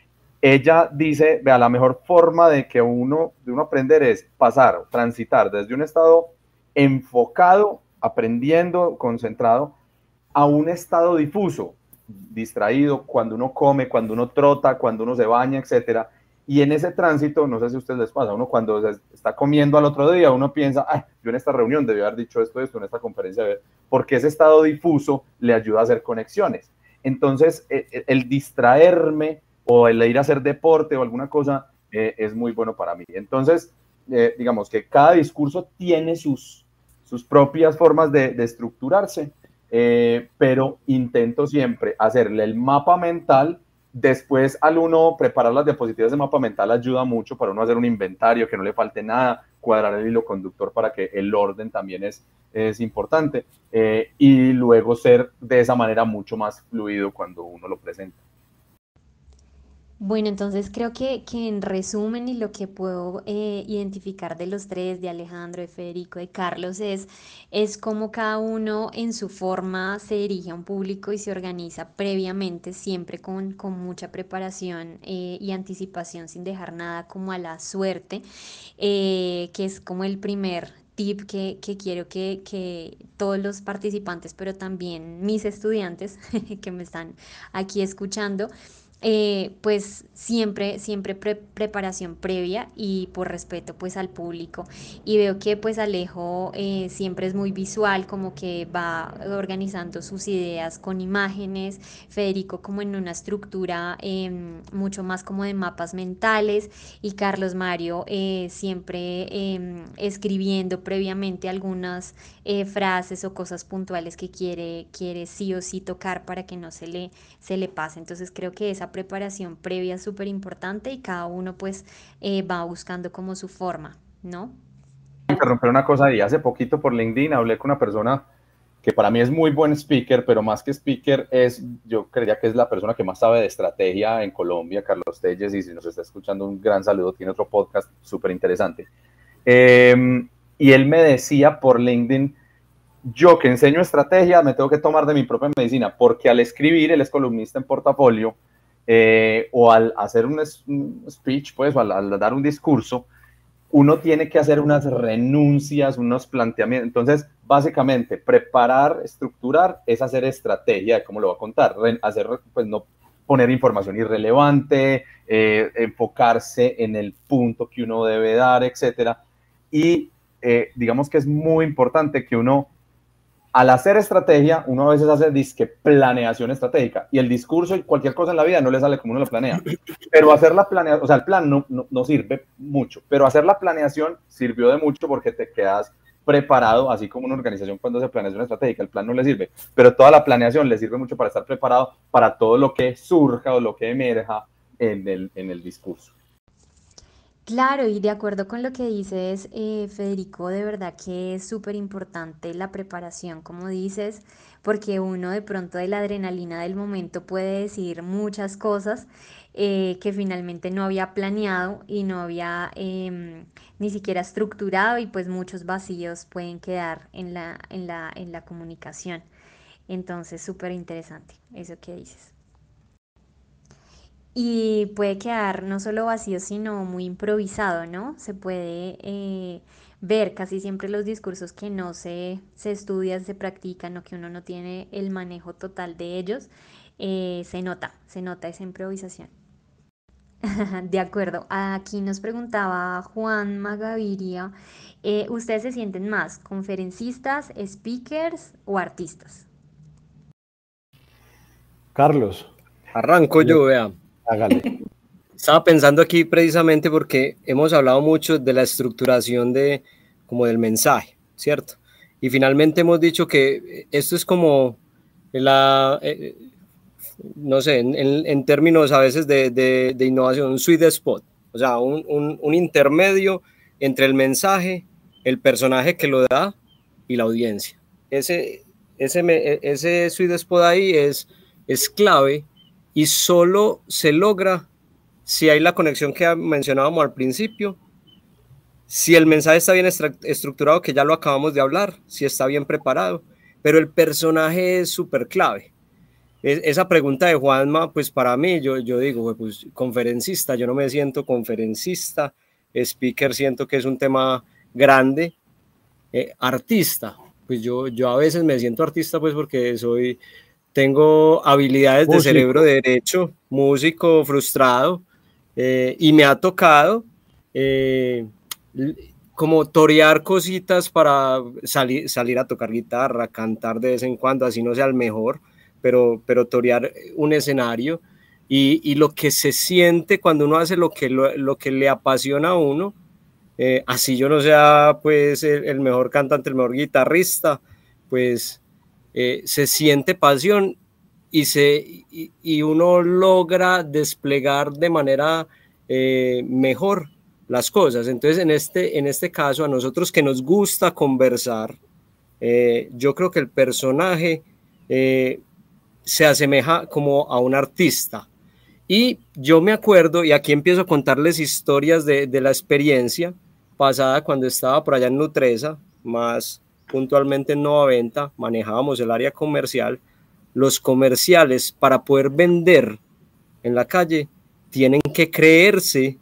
ella dice, vea, la mejor forma de que uno, de uno aprender es pasar, transitar desde un estado enfocado, aprendiendo, concentrado, a un estado difuso, distraído, cuando uno come, cuando uno trota, cuando uno se baña, etcétera. Y en ese tránsito, no sé si a ustedes les pasa, uno cuando se está comiendo al otro día, uno piensa, ay, yo en esta reunión debí haber dicho esto, esto, en esta conferencia, porque ese estado difuso le ayuda a hacer conexiones. Entonces, el, el distraerme o el ir a hacer deporte o alguna cosa eh, es muy bueno para mí. Entonces, eh, digamos que cada discurso tiene sus, sus propias formas de, de estructurarse, eh, pero intento siempre hacerle el mapa mental. Después, al uno preparar las diapositivas de mapa mental ayuda mucho para uno hacer un inventario, que no le falte nada, cuadrar el hilo conductor para que el orden también es, es importante, eh, y luego ser de esa manera mucho más fluido cuando uno lo presenta. Bueno, entonces creo que, que en resumen y lo que puedo eh, identificar de los tres, de Alejandro, de Federico, de Carlos, es, es cómo cada uno en su forma se dirige a un público y se organiza previamente, siempre con, con mucha preparación eh, y anticipación, sin dejar nada como a la suerte, eh, que es como el primer tip que, que quiero que, que todos los participantes, pero también mis estudiantes que me están aquí escuchando, eh, pues siempre, siempre pre- preparación previa y por respeto pues al público. Y veo que pues Alejo eh, siempre es muy visual, como que va organizando sus ideas con imágenes, Federico como en una estructura eh, mucho más como de mapas mentales y Carlos Mario eh, siempre eh, escribiendo previamente algunas eh, frases o cosas puntuales que quiere, quiere sí o sí tocar para que no se le se le pasa. Entonces creo que esa preparación previa es súper importante y cada uno pues eh, va buscando como su forma, ¿no? Interrumpir una cosa ahí. Hace poquito por LinkedIn hablé con una persona que para mí es muy buen speaker, pero más que speaker es, yo creería que es la persona que más sabe de estrategia en Colombia, Carlos Telles, y si nos está escuchando un gran saludo, tiene otro podcast súper interesante. Eh, y él me decía por LinkedIn, yo que enseño estrategia me tengo que tomar de mi propia medicina, porque al escribir, él es columnista en Portafolio, eh, o al hacer un, un speech, pues, o al, al dar un discurso, uno tiene que hacer unas renuncias, unos planteamientos. Entonces, básicamente, preparar, estructurar, es hacer estrategia de cómo lo va a contar, hacer, pues, no poner información irrelevante, eh, enfocarse en el punto que uno debe dar, etcétera. Y eh, digamos que es muy importante que uno, al hacer estrategia, uno a veces hace disque planeación estratégica y el discurso y cualquier cosa en la vida no le sale como uno lo planea. Pero hacer la planeación, o sea, el plan no, no, no sirve mucho, pero hacer la planeación sirvió de mucho porque te quedas preparado, así como una organización cuando hace planeación estratégica, el plan no le sirve, pero toda la planeación le sirve mucho para estar preparado para todo lo que surja o lo que emerja en el, en el discurso. Claro, y de acuerdo con lo que dices, eh, Federico, de verdad que es súper importante la preparación, como dices, porque uno de pronto de la adrenalina del momento puede decir muchas cosas eh, que finalmente no había planeado y no había em, ni siquiera estructurado y pues muchos vacíos pueden quedar en la, en la, en la comunicación. Entonces, súper interesante eso que dices. Y puede quedar no solo vacío, sino muy improvisado, ¿no? Se puede eh, ver casi siempre los discursos que no se, se estudian, se practican o que uno no tiene el manejo total de ellos. Eh, se nota, se nota esa improvisación. De acuerdo, aquí nos preguntaba Juan Magaviria, eh, ¿ustedes se sienten más conferencistas, speakers o artistas? Carlos. Arranco yo, vea. Hágale. Estaba pensando aquí precisamente porque hemos hablado mucho de la estructuración de, como del mensaje, ¿cierto? Y finalmente hemos dicho que esto es como la, eh, no sé, en, en términos a veces de, de, de innovación, un sweet spot, o sea, un, un, un intermedio entre el mensaje, el personaje que lo da y la audiencia. Ese, ese, ese sweet spot ahí es, es clave y solo se logra si hay la conexión que mencionábamos al principio, si el mensaje está bien estructurado, que ya lo acabamos de hablar, si está bien preparado, pero el personaje es súper clave. es, esa pregunta de Juanma, pues para mí, yo, yo digo, pues conferencista, yo no me siento conferencista, speaker siento que es un tema grande, eh, artista, pues yo, yo a veces me siento artista pues porque soy, tengo habilidades músico. De cerebro derecho, músico frustrado, eh, y me ha tocado eh, como torear cositas para salir, salir a tocar guitarra, cantar de vez en cuando, así no sea el mejor, pero, pero torear un escenario y, y lo que se siente cuando uno hace lo que, lo, lo que le apasiona a uno, eh, así yo no sea pues el, el mejor cantante, el mejor guitarrista, pues eh, se siente pasión y, se, y, y uno logra desplegar de manera eh, mejor las cosas. Entonces en este, en este caso a nosotros que nos gusta conversar, eh, yo creo que el personaje eh, se asemeja como a un artista. Y yo me acuerdo, y aquí empiezo a contarles historias de, de la experiencia pasada cuando estaba por allá en Nutresa, más puntualmente en Novaventa, manejábamos el área comercial. Los comerciales, para poder vender en la calle, tienen que creerse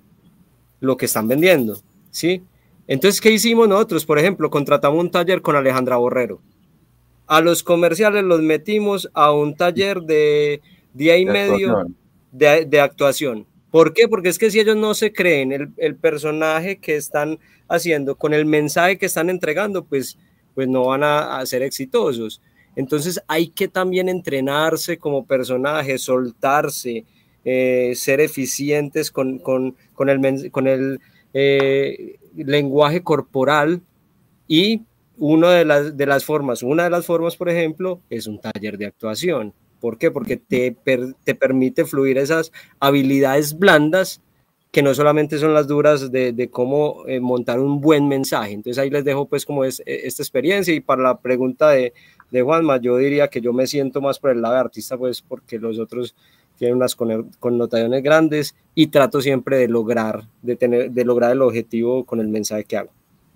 lo que están vendiendo, ¿sí? Entonces, ¿qué hicimos nosotros? Por ejemplo, contratamos un taller con Alejandra Borrero. A los comerciales los metimos a un taller de día y de medio actuación. De, de actuación. ¿Por qué? Porque es que si ellos no se creen el, el personaje que están haciendo con el mensaje que están entregando, pues, pues no van a, a ser exitosos. Entonces hay que también entrenarse como personaje, soltarse, eh, ser eficientes con, con, con el, con el eh, lenguaje corporal. Y una de las, de las formas, una de las formas, por ejemplo, es un taller de actuación. ¿Por qué? Porque te, per, te permite fluir esas habilidades blandas que no solamente son las duras de, de cómo eh, montar un buen mensaje. Entonces ahí les dejo pues como es esta experiencia. Y para la pregunta de, de Juanma, yo diría que yo me siento más por el lado de artista, pues porque los otros tienen unas connotaciones grandes y trato siempre de lograr, de, tener, de lograr el objetivo con el mensaje que hago.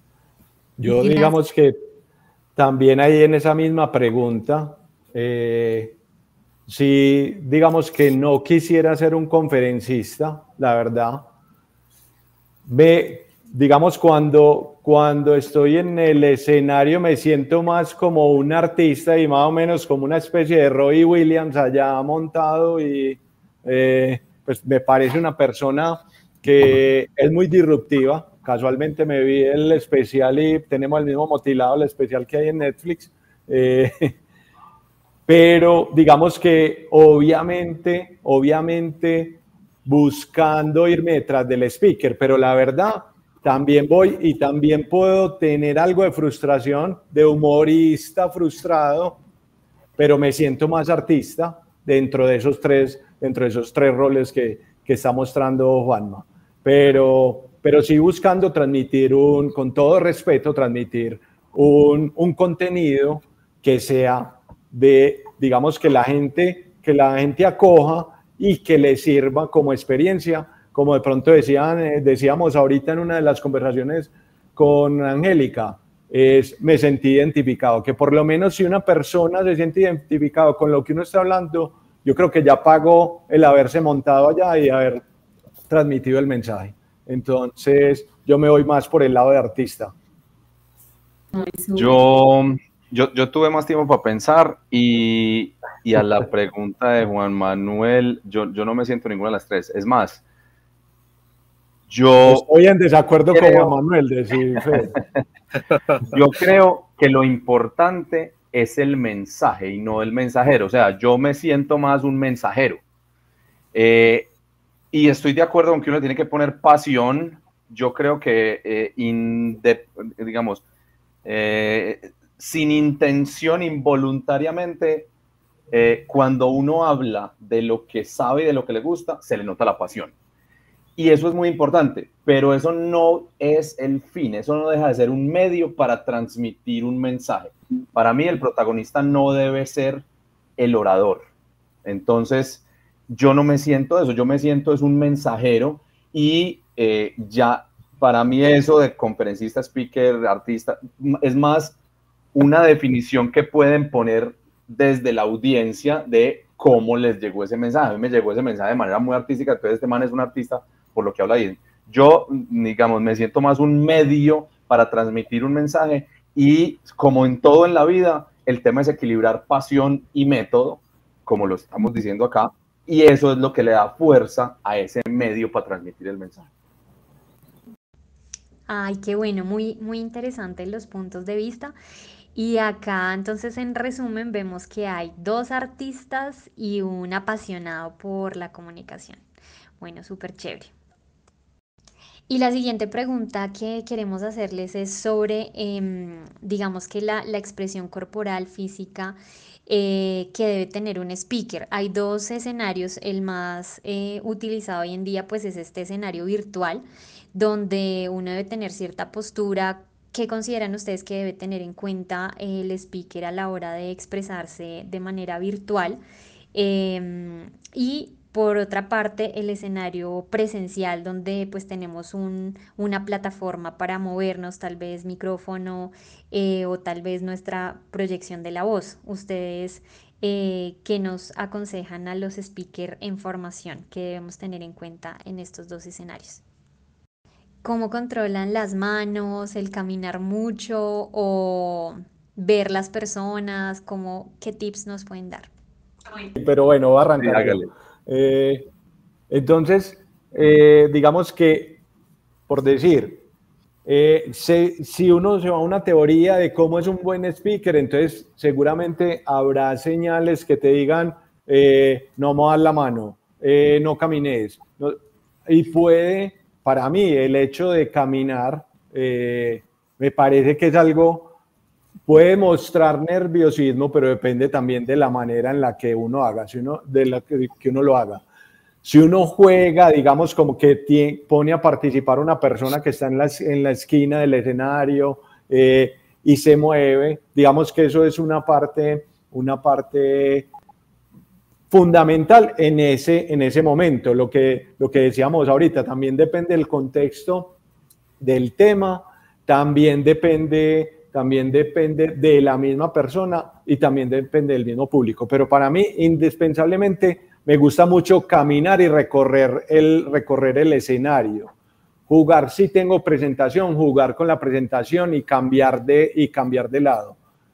Yo digamos que también ahí en esa misma pregunta, eh, si digamos que no quisiera ser un conferencista, la verdad, me, digamos cuando, cuando estoy en el escenario me siento más como un artista y más o menos como una especie de Robbie Williams allá montado y eh, pues me parece una persona que es muy disruptiva. Casualmente me vi el especial y tenemos el mismo motilado, el especial que hay en Netflix. Eh, pero digamos que obviamente, obviamente buscando irme detrás del speaker, pero la verdad también voy y también puedo tener algo de frustración, de humorista frustrado, pero me siento más artista dentro de esos tres, dentro de esos tres roles que, que está mostrando Juanma. Pero... pero sí buscando transmitir un, con todo respeto, transmitir un, un contenido que sea de, digamos, que la gente, que la gente acoja y que le sirva como experiencia, como de pronto decían, decíamos ahorita en una de las conversaciones con Angélica, es, me sentí identificado, que por lo menos si una persona se siente identificado con lo que uno está hablando, yo creo que ya pagó el haberse montado allá y haber transmitido el mensaje. Entonces, yo me voy más por el lado de artista. Yo, yo, yo tuve más tiempo para pensar y, y a la pregunta de Juan Manuel, yo, yo no me siento ninguna de las tres. Es más, yo... Estoy en desacuerdo creo, con Juan Manuel. Decir, yo creo que lo importante es el mensaje y no el mensajero. O sea, yo me siento más un mensajero. Eh, Y estoy de acuerdo con que uno tiene que poner pasión. Yo creo que, eh, inde, digamos, eh, sin intención, involuntariamente, eh, cuando uno habla de lo que sabe y de lo que le gusta, se le nota la pasión. Y eso es muy importante, pero eso no es el fin. Eso no deja de ser un medio para transmitir un mensaje. Para mí, el protagonista no debe ser el orador. Entonces... yo no me siento eso, yo me siento es un mensajero y eh, ya para mí eso de conferencista, speaker, artista, es más una definición que pueden poner desde la audiencia de cómo les llegó ese mensaje. A mí me llegó ese mensaje de manera muy artística, entonces este man es un artista por lo que habla ahí. Yo, digamos, me siento más un medio para transmitir un mensaje y, como en todo en la vida, el tema es equilibrar pasión y método, como lo estamos diciendo acá, y eso es lo que le da fuerza a ese medio para transmitir el mensaje. Ay, qué bueno, muy, muy interesantes los puntos de vista. Y acá, entonces, en resumen, vemos que hay dos artistas y un apasionado por la comunicación. Bueno, súper chévere. Y la siguiente pregunta que queremos hacerles es sobre, em, digamos que la, la expresión corporal física eh, que debe tener un speaker. Hay dos escenarios, el más eh, utilizado hoy en día pues es este escenario virtual, donde uno debe tener cierta postura. ¿Qué consideran ustedes que debe tener en cuenta el speaker a la hora de expresarse de manera virtual? Em, y por otra parte, el escenario presencial, donde pues tenemos un, una plataforma para movernos, tal vez micrófono eh, o tal vez nuestra proyección de la voz. Ustedes, eh, ¿qué nos aconsejan a los speakers en formación que debemos tener en cuenta en estos dos escenarios? ¿Cómo controlan las manos, el caminar mucho o ver las personas? ¿Cómo, qué tips nos pueden dar? Pero bueno, voy a arrancar Sí, yo. Eh, entonces, eh, digamos que, por decir, eh, se, si uno se va a una teoría de cómo es un buen speaker, entonces seguramente habrá señales que te digan, eh, no muevas la mano, eh, no camines. No, y puede, para mí, el hecho de caminar, eh, me parece que es algo... Puede mostrar nerviosismo, pero depende también de la manera en la que uno haga, si uno, de la que, que uno lo haga. Si uno juega, digamos, como que tiene, pone a participar una persona que está en la, en la esquina del escenario eh, y se mueve, digamos que eso es una parte, una parte fundamental en ese, en ese momento. Lo que, lo que decíamos ahorita, también depende del contexto del tema, también depende... también depende de la misma persona y también depende del mismo público. Pero para mí, indispensablemente, me gusta mucho caminar y recorrer el, recorrer el escenario. Jugar si tengo presentación, jugar con la presentación y cambiar de, y cambiar de lado.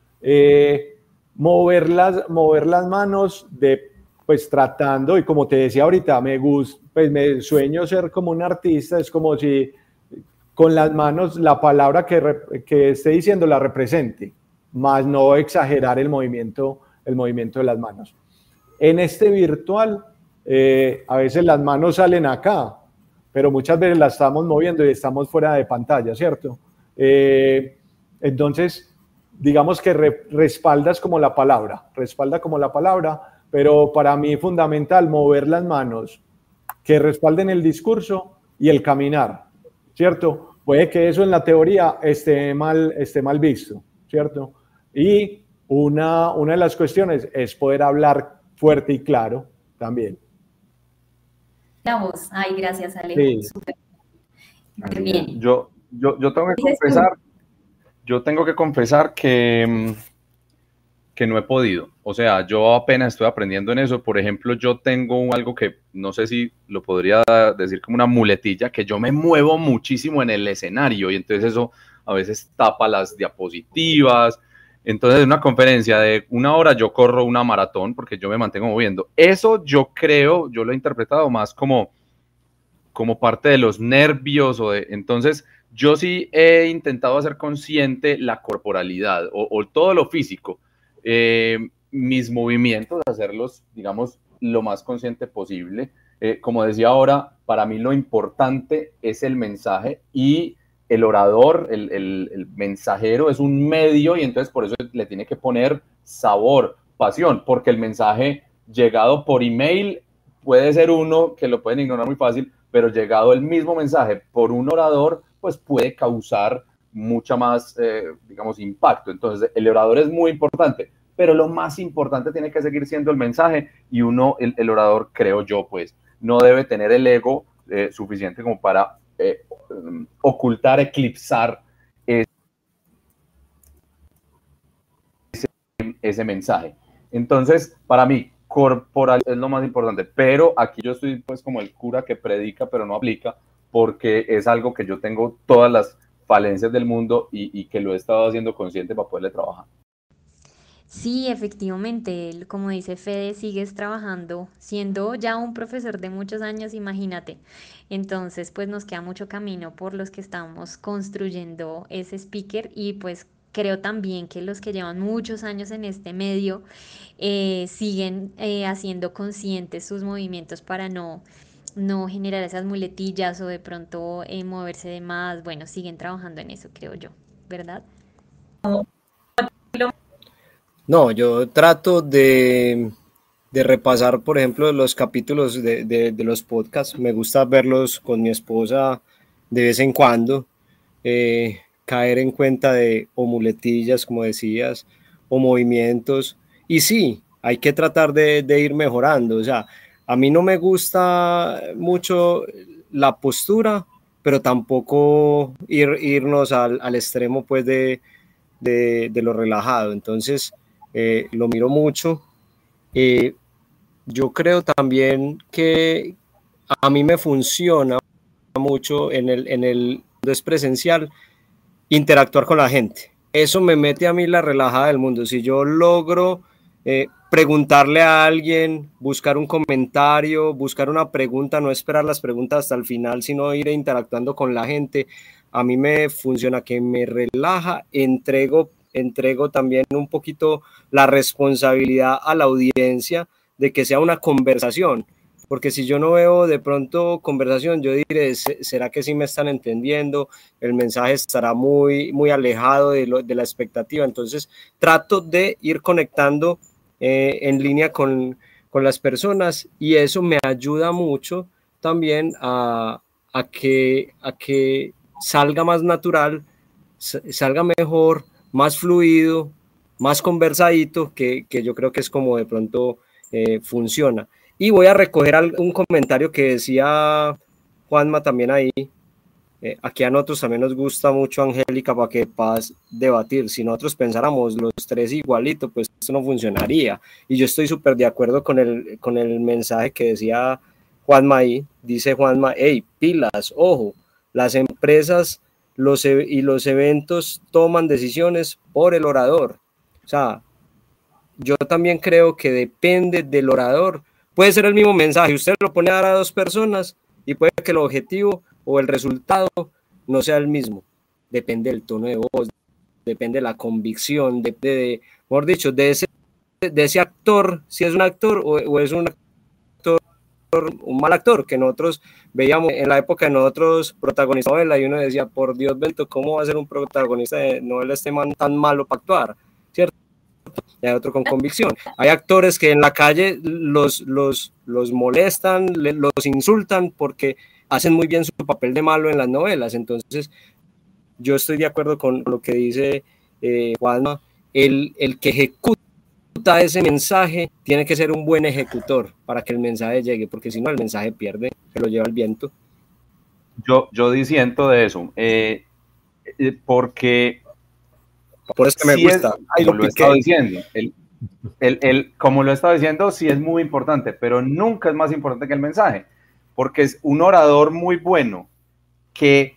Eh, mover, las, mover las manos, de, pues tratando, y como te decía ahorita, me gusta, pues me sueño ser como un artista, es como si... con las manos la palabra que, que esté diciendo la represente, más no exagerar el movimiento, el movimiento de las manos. En este virtual, eh, a veces las manos salen acá, pero muchas veces las estamos moviendo y estamos fuera de pantalla, ¿cierto? Eh, entonces, digamos que re, respaldas como la palabra, respalda como la palabra, pero para mí es fundamental mover las manos que respalden el discurso y el caminar, ¿cierto? Puede que eso en la teoría esté mal, esté mal visto, ¿cierto? Y una, una de las cuestiones es poder hablar fuerte y claro también. La voz. Ay, gracias, Ale. Sí. Súper. Muy bien. Yo, yo, yo tengo que confesar, yo tengo que confesar que, que no he podido. O sea, yo apenas estoy aprendiendo en eso. Por ejemplo, yo tengo algo que no sé si lo podría decir como una muletilla, que yo me muevo muchísimo en el escenario y entonces eso a veces tapa las diapositivas. Entonces, en una conferencia de una hora yo corro una maratón porque yo me mantengo moviendo. Eso yo creo, yo lo he interpretado más como, como parte de los nervios. O de, entonces, yo sí he intentado hacer consciente la corporalidad o, o todo lo físico. Eh, mis movimientos, hacerlos, digamos, lo más consciente posible. Eh, como decía ahora, para mí lo importante es el mensaje y el orador, el, el, el mensajero es un medio y entonces por eso le tiene que poner sabor, pasión, porque el mensaje llegado por email puede ser uno que lo pueden ignorar muy fácil, pero llegado el mismo mensaje por un orador, pues puede causar mucha más, eh, digamos, impacto. Entonces, el orador es muy importante, pero lo más importante tiene que seguir siendo el mensaje y uno, el, el orador, creo yo, pues, no debe tener el ego eh, suficiente como para eh, um, ocultar, eclipsar ese, ese mensaje. Entonces, para mí, corporal es lo más importante, pero aquí yo estoy pues como el cura que predica pero no aplica, porque es algo que yo tengo todas las falencias del mundo y, y que lo he estado haciendo consciente para poderle trabajar. Sí, efectivamente, el- como dice Fede, sigues trabajando, siendo ya un profesor de muchos años, imagínate. Entonces, pues nos queda mucho camino por los que estamos construyendo ese speaker y pues creo también que los que llevan muchos años en este medio eh, siguen eh, haciendo conscientes sus movimientos para no, no generar esas muletillas o de pronto eh, moverse de más. Bueno, siguen trabajando en eso, creo yo, ¿verdad? No, yo trato de, de repasar, por ejemplo, los capítulos de, de, de los podcasts. Me gusta verlos con mi esposa de vez en cuando, eh, caer en cuenta de o muletillas, como decías, o movimientos. Y sí, hay que tratar de, de ir mejorando. O sea, a mí no me gusta mucho la postura, pero tampoco ir, irnos al, al extremo pues de, de, de lo relajado. Entonces, eh, lo miro mucho. Eh, yo creo también que a mí me funciona mucho en el, en el cuando es presencial, interactuar con la gente. Eso me mete a mí la relajada del mundo. Si yo logro eh, preguntarle a alguien, buscar un comentario, buscar una pregunta, no esperar las preguntas hasta el final, sino ir interactuando con la gente, a mí me funciona, que me relaja, entrego, entrego también un poquito la responsabilidad a la audiencia de que sea una conversación. Porque si yo no veo de pronto conversación, yo diré, ¿será que sí me están entendiendo? El mensaje estará muy, muy alejado de, lo, de la expectativa. Entonces, trato de ir conectando eh, en línea con, con las personas y eso me ayuda mucho también a, a, que, a que salga más natural, salga mejor, más fluido, más conversadito, que, que yo creo que es como de pronto eh, funciona. Y voy a recoger un comentario que decía Juanma también ahí. Eh, aquí a nosotros también nos gusta mucho Angélica para que paz debatir. Si nosotros pensáramos los tres igualito, pues esto no funcionaría. Y yo estoy súper de acuerdo con el, con el mensaje que decía Juanma ahí. Dice Juanma, hey, pilas, ojo, las empresas los, y los eventos toman decisiones por el orador. O sea, yo también creo que depende del orador. Puede ser el mismo mensaje, usted lo pone a dar a dos personas y puede que el objetivo o el resultado no sea el mismo. Depende del tono de voz, depende de la convicción, depende de, mejor dicho, de ese, de ese actor, si es un actor o, o es un actor, un mal actor, que nosotros veíamos en la época de nosotros protagonista de novela y uno decía, por Dios, Bento, ¿cómo va a ser un protagonista de novela este man tan malo para actuar? ¿Cierto? Y hay otro con convicción. Hay actores que en la calle los, los, los molestan, los insultan porque hacen muy bien su papel de malo en las novelas. Entonces, yo estoy de acuerdo con lo que dice eh, Juanma. El, el que ejecuta ese mensaje tiene que ser un buen ejecutor para que el mensaje llegue, porque si no, el mensaje pierde, se lo lleva el viento. Yo, yo disiento de eso, eh, eh, porque... Por eso que me sí gusta. Es, Ahí como lo, lo he estado diciendo, el, el, el, como lo he estado diciendo, sí es muy importante, pero nunca es más importante que el mensaje, porque es un orador muy bueno que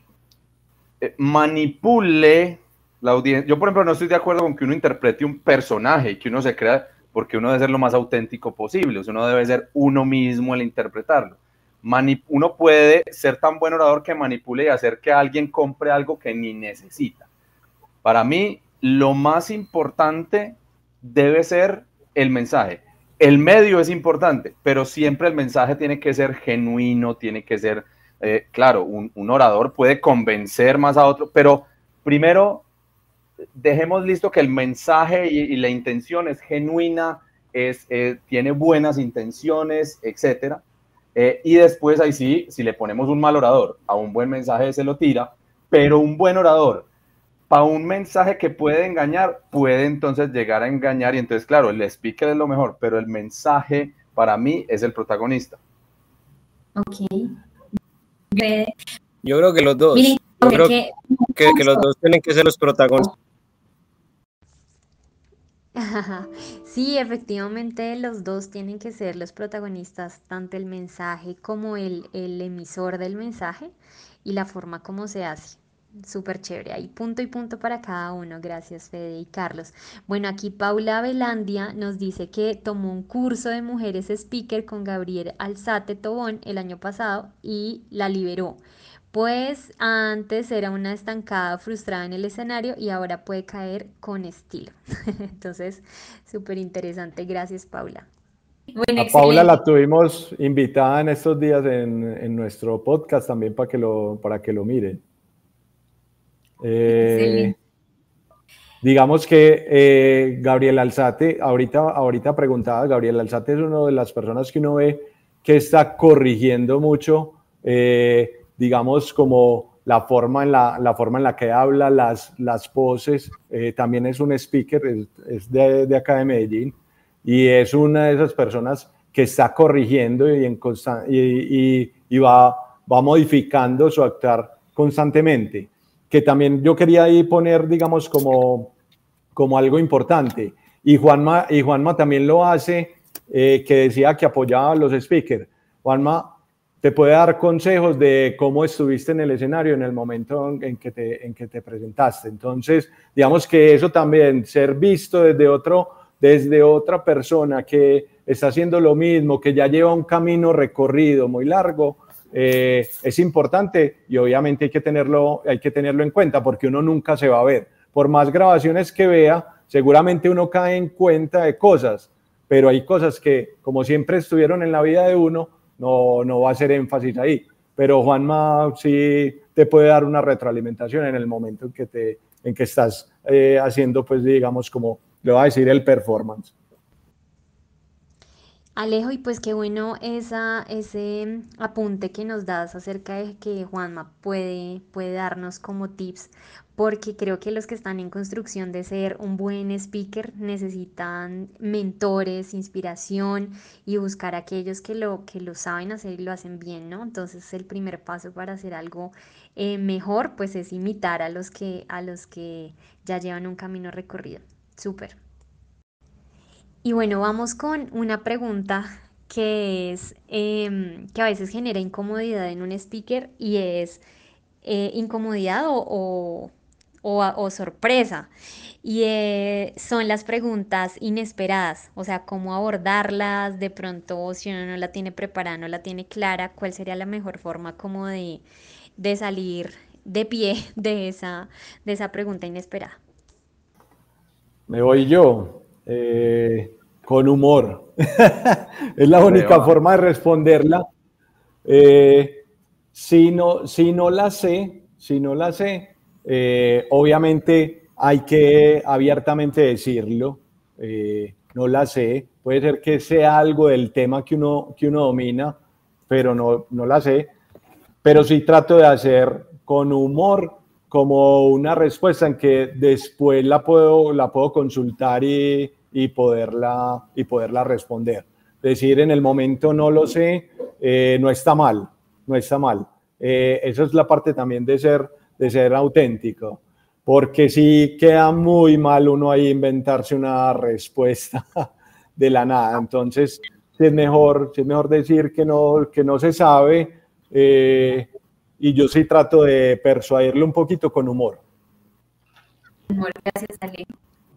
manipule la audiencia. Yo, por ejemplo, no estoy de acuerdo con que uno interprete un personaje y que uno se crea, porque uno debe ser lo más auténtico posible, o sea, uno debe ser uno mismo al interpretarlo. Manip uno puede ser tan buen orador que manipule y hacer que alguien compre algo que ni necesita. Para mí, lo más importante debe ser el mensaje. El medio es importante, pero siempre el mensaje tiene que ser genuino, tiene que ser, eh, claro, un, un orador puede convencer más a otro, pero primero dejemos listo que el mensaje y, y la intención es genuina, es, eh, tiene buenas intenciones, etcétera. Eh, y después ahí sí, si le ponemos un mal orador a un buen mensaje se lo tira, pero un buen orador para un mensaje que puede engañar, puede entonces llegar a engañar y entonces, claro, el speaker es lo mejor, pero el mensaje para mí es el protagonista. Ok. Yo creo que los dos. Miren, Yo creo que, que, que los dos tienen que ser los protagonistas. Sí, efectivamente los dos tienen que ser los protagonistas, tanto el mensaje como el, el emisor del mensaje y la forma como se hace. Súper chévere. Hay punto y punto para cada uno. Gracias, Fede y Carlos. Bueno, aquí Paula Velandia nos dice que tomó un curso de mujeres speaker con Gabriel Alzate Tobón el año pasado y la liberó. Pues antes era una estancada frustrada en el escenario y ahora puede caer con estilo. Entonces, súper interesante. Gracias, Paula. Bueno, A Paula la excelente. tuvimos invitada en estos días en, en nuestro podcast también para que lo, para que lo miren. Eh, Excelente. digamos que eh, Gabriel Alzate, ahorita, ahorita preguntaba, Gabriel Alzate es una de las personas que uno ve que está corrigiendo mucho, eh, digamos, como la forma en la, la forma en la que habla, las, las poses. Eh, también es un speaker, es, es de, de acá de Medellín, y es una de esas personas que está corrigiendo y, en constan- y, y, y va, va modificando su actuar constantemente. Que también yo quería ahí poner, digamos, como, como algo importante. Y Juanma, y Juanma también lo hace, eh, que decía que apoyaba a los speakers. Juanma te puede dar consejos de cómo estuviste en el escenario en el momento en que te, en que te presentaste. Entonces, digamos que eso también, ser visto desde, otro, desde otra persona que está haciendo lo mismo, que ya lleva un camino recorrido muy largo, Eh, es importante y obviamente hay que, tenerlo, hay que tenerlo en cuenta porque uno nunca se va a ver. Por más grabaciones que vea, seguramente uno cae en cuenta de cosas, pero hay cosas que, como siempre estuvieron en la vida de uno, no, no va a hacer énfasis ahí. Pero Juanma sí te puede dar una retroalimentación en el momento en que, te, en que estás eh, haciendo, pues digamos, como le va a decir, el performance. Alejo, y pues qué bueno esa, ese apunte que nos das acerca de que Juanma puede, puede darnos como tips, porque creo que los que están en construcción de ser un buen speaker necesitan mentores, inspiración y buscar a aquellos que lo, que lo saben hacer y lo hacen bien, ¿no? Entonces el primer paso para hacer algo eh, mejor, pues es imitar a los que, a los que ya llevan un camino recorrido. Súper. Y bueno, vamos con una pregunta que es em, que a veces genera incomodidad en un speaker y es eh, incomodidad o, o- o a- o sorpresa. Y eh, son las preguntas inesperadas, o sea, cómo abordarlas, de pronto si uno no la tiene preparada, no la tiene clara, cuál sería la mejor forma como de, de salir de pie de esa, de esa pregunta inesperada. Me voy yo, eh, con humor. Es la Dale, única va. forma de responderla. Eh, si, no, si no la sé, si no la sé, eh, obviamente hay que abiertamente decirlo. Eh, no la sé. Puede ser que sea algo del tema que uno, que uno domina, pero no, no la sé. Pero sí trato de hacer con humor como una respuesta en que después la puedo, la puedo consultar y, y, poderla, y poderla responder. Decir en el momento no lo sé, eh, no está mal, no está mal. Eh, esa es la parte también de ser, de ser auténtico, porque sí queda muy mal uno ahí inventarse una respuesta de la nada. Entonces, sí es mejor, sí es mejor decir que no, que no se sabe. Eh, y yo sí trato de persuadirle un poquito con humor. Amor, gracias, Alejo.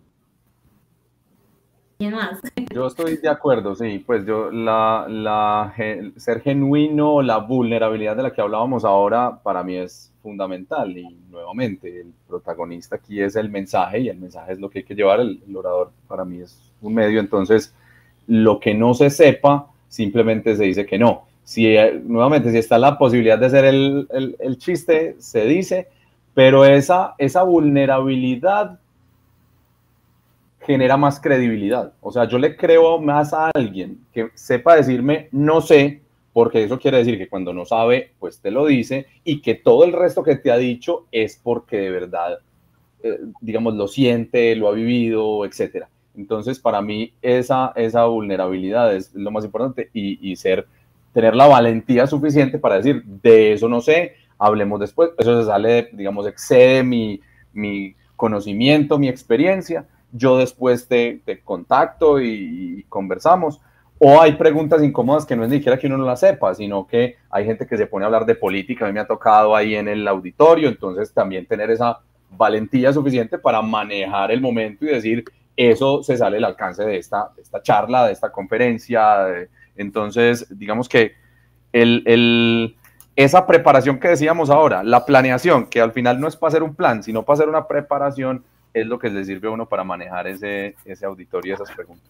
¿Quién más? Yo estoy de acuerdo, sí, pues yo, la, la, ge- ser genuino, la vulnerabilidad de la que hablábamos ahora, para mí es fundamental. Y nuevamente, el protagonista aquí es el mensaje y el mensaje es lo que hay que llevar. El, el orador para mí es un medio, entonces lo que no se sepa, simplemente se dice que no. Si, eh, nuevamente, si está la posibilidad de hacer el, el, el chiste, se dice, pero esa, esa vulnerabilidad genera más credibilidad. O sea, yo le creo más a alguien que sepa decirme no sé, porque eso quiere decir que cuando no sabe, pues te lo dice, y que todo el resto que te ha dicho es porque de verdad, eh, digamos, lo siente, lo ha vivido, etcétera. Entonces, para mí, esa, esa vulnerabilidad es lo más importante y, y ser, tener la valentía suficiente para decir, de eso no sé, hablemos después. Eso se sale, digamos, excede mi, mi conocimiento, mi experiencia, yo después te, te contacto y, y conversamos. O hay preguntas incómodas que no es ni siquiera que uno no las sepa, sino que hay gente que se pone a hablar de política. A mí me ha tocado ahí en el auditorio, entonces también tener esa valentía suficiente para manejar el momento y decir, eso se sale al alcance de esta, de esta charla, de esta conferencia. De, entonces, digamos que el, el, esa preparación que decíamos ahora, la planeación, que al final no es para hacer un plan, sino para hacer una preparación, es lo que le sirve a uno para manejar ese, ese auditorio y esas preguntas.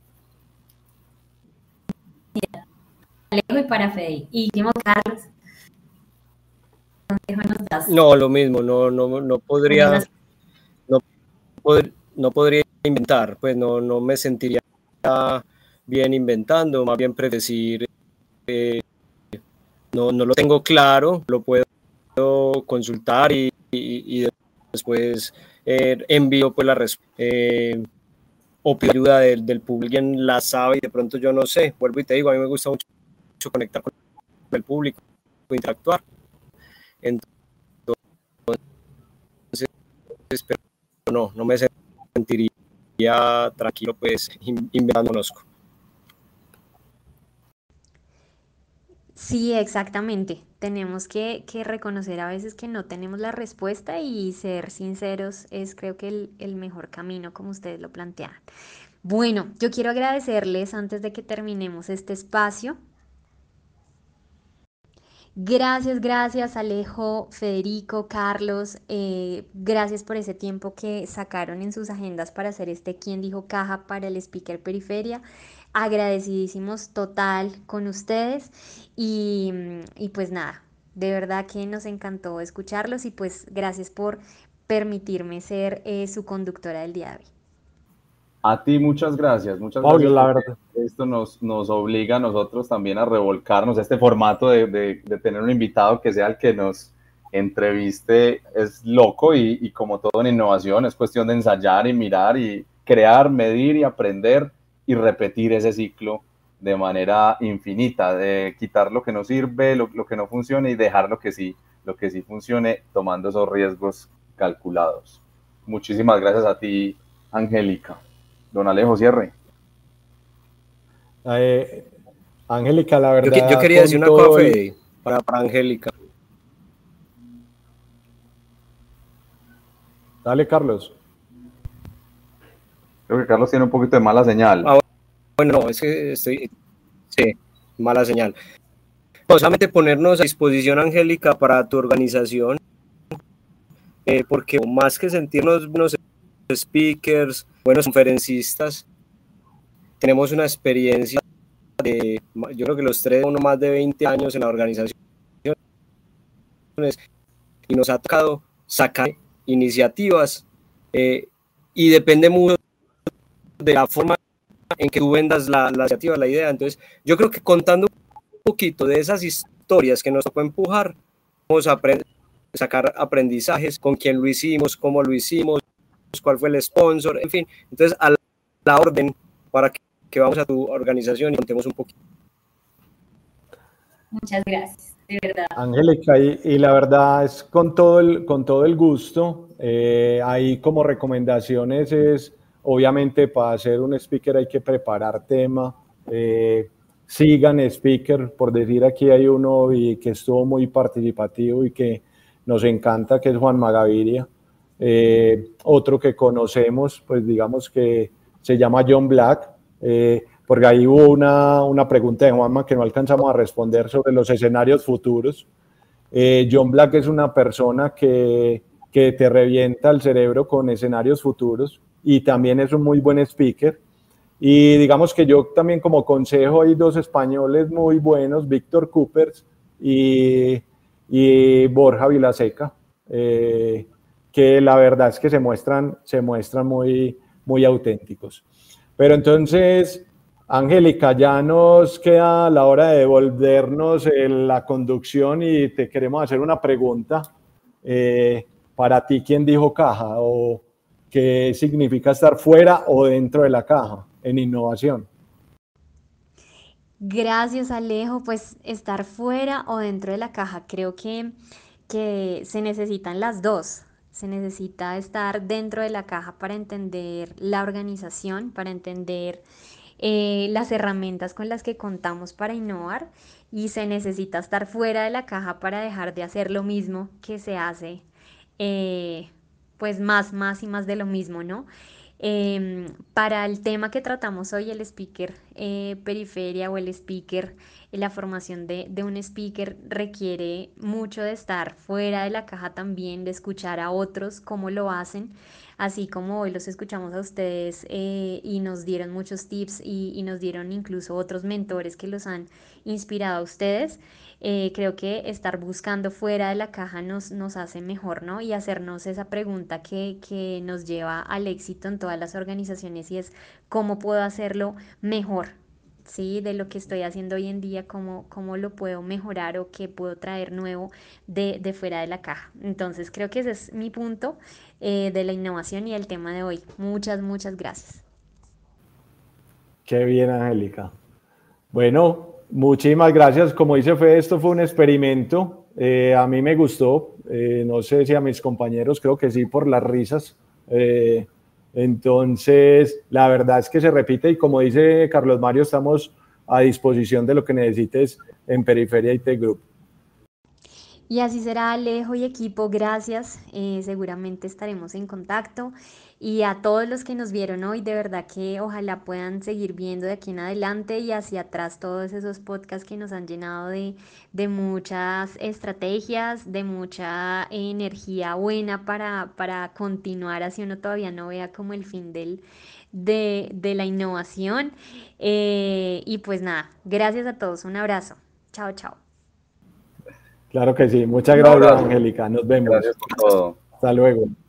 Alejo y para Fede. Y último, Carlos. Nos das. No, lo mismo, no, no, no podría, no, pod no podría inventar, pues no, no me sentiría bien inventando, más bien predecir, eh, no, no lo tengo claro, lo puedo consultar y, y, y después eh, envío pues la respuesta. Eh, o pido ayuda del, del público, quien la sabe y de pronto yo no sé, vuelvo y te digo, a mí me gusta mucho, mucho conectar con el público, interactuar. Entonces, pero no, no me sentiría tranquilo pues inventando conozco. Sí, exactamente. Tenemos que, que reconocer a veces que no tenemos la respuesta y ser sinceros es creo que el, el mejor camino, como ustedes lo plantean. Bueno, yo quiero agradecerles antes de que terminemos este espacio. Gracias, gracias Alejo, Federico, Carlos, eh, gracias por ese tiempo que sacaron en sus agendas para hacer este ¿Quién dijo caja? Para el Speaker Periferia. Agradecidísimos total con ustedes y, y pues nada, de verdad que nos encantó escucharlos y pues gracias por permitirme ser eh, su conductora del día de hoy. A ti muchas gracias, muchas Pablo, gracias. La verdad. Esto nos, nos obliga a nosotros también a revolcarnos. Este formato de, de, de tener un invitado que sea el que nos entreviste es loco y, y como todo en innovación es cuestión de ensayar y mirar y crear, medir y aprender y repetir ese ciclo de manera infinita, de quitar lo que no sirve, lo, lo que no funcione y dejar lo que sí, lo que sí funcione, tomando esos riesgos calculados. Muchísimas gracias a ti, Angélica. Don Alejo, cierre. Eh, Angélica, la verdad. Yo, yo quería decir una cosa, Fede, para, para Angélica. Dale, Carlos. Creo que Carlos tiene un poquito de mala señal. Ah, bueno, no, es que estoy. Sí, mala señal. No, solamente ponernos a disposición, Angélica, para tu organización, eh, porque más que sentirnos buenos speakers, buenos conferencistas, tenemos una experiencia de, yo creo que los tres, uno más de veinte años en la organización, y nos ha tocado sacar iniciativas, eh, y depende mucho de la forma en que tú vendas la, la iniciativa, la idea. Entonces, yo creo que contando un poquito de esas historias que nos tocó empujar, vamos a aprender, sacar aprendizajes, con quién lo hicimos, cómo lo hicimos, cuál fue el sponsor, en fin. Entonces, a la, la orden para que, que vamos a tu organización y contemos un poquito. Muchas gracias, de verdad. Angélica, y, y la verdad es con todo el, con todo el gusto. Eh, ahí como recomendaciones es, obviamente para ser un speaker hay que preparar tema. Eh, sigan speaker, por decir aquí hay uno y que estuvo muy participativo y que nos encanta, que es Juan Magaviria. Eh, otro que conocemos, pues digamos que se llama John Black, eh, porque ahí hubo una, una pregunta de Juanma que no alcanzamos a responder sobre los escenarios futuros. Eh, John Black es una persona que, que te revienta el cerebro con escenarios futuros y también es un muy buen speaker. Y digamos que yo también como consejo hay dos españoles muy buenos, Víctor Coopers y, y Borja Vilaseca, eh, que la verdad es que se muestran, se muestran muy, muy auténticos. Pero entonces, Angélica, ya nos queda la hora de devolvernos la conducción y te queremos hacer una pregunta. Eh, para ti, ¿quién dijo caja? ¿O qué significa estar fuera o dentro de la caja en innovación? Gracias, Alejo. Pues estar fuera o dentro de la caja, creo que, que se necesitan las dos. Se necesita estar dentro de la caja para entender la organización, para entender eh, las herramientas con las que contamos para innovar, y se necesita estar fuera de la caja para dejar de hacer lo mismo que se hace, eh, pues más, más y más de lo mismo, ¿no? Em, para el tema que tratamos hoy, el speaker eh, periferia o el speaker, eh, la formación de, de un speaker requiere mucho de estar fuera de la caja también, de escuchar a otros cómo lo hacen, así como hoy los escuchamos a ustedes eh, y nos dieron muchos tips y, y nos dieron incluso otros mentores que los han inspirado a ustedes. Eh, creo que estar buscando fuera de la caja nos, nos hace mejor, ¿no? Y hacernos esa pregunta que, que nos lleva al éxito en todas las organizaciones, y es ¿cómo puedo hacerlo mejor? ¿Sí? De lo que estoy haciendo hoy en día, cómo, cómo lo puedo mejorar o qué puedo traer nuevo de, de fuera de la caja. Entonces creo que ese es mi punto eh, de la innovación y el tema de hoy. Muchas, muchas gracias. Qué bien, Angélica. Bueno, muchísimas gracias. Como dice Fede, esto fue un experimento. Eh, a mí me gustó. Eh, no sé si a mis compañeros, creo que sí, por las risas. Eh, entonces, la verdad es que se repite, y como dice Carlos Mario, estamos a disposición de lo que necesites en Periferia I T Group. Y así será, Alejo y equipo, gracias. Eh, seguramente estaremos en contacto. Y a todos los que nos vieron hoy, de verdad que ojalá puedan seguir viendo de aquí en adelante y hacia atrás todos esos podcasts que nos han llenado de, de muchas estrategias, de mucha energía buena para, para continuar, así uno todavía no vea como el fin del, de, de la innovación. Eh, y pues nada, gracias a todos, un abrazo. Chao, chao. Claro que sí. Muchas Un gracias, abrazo. Angélica. Nos vemos. Gracias por todo. Hasta luego.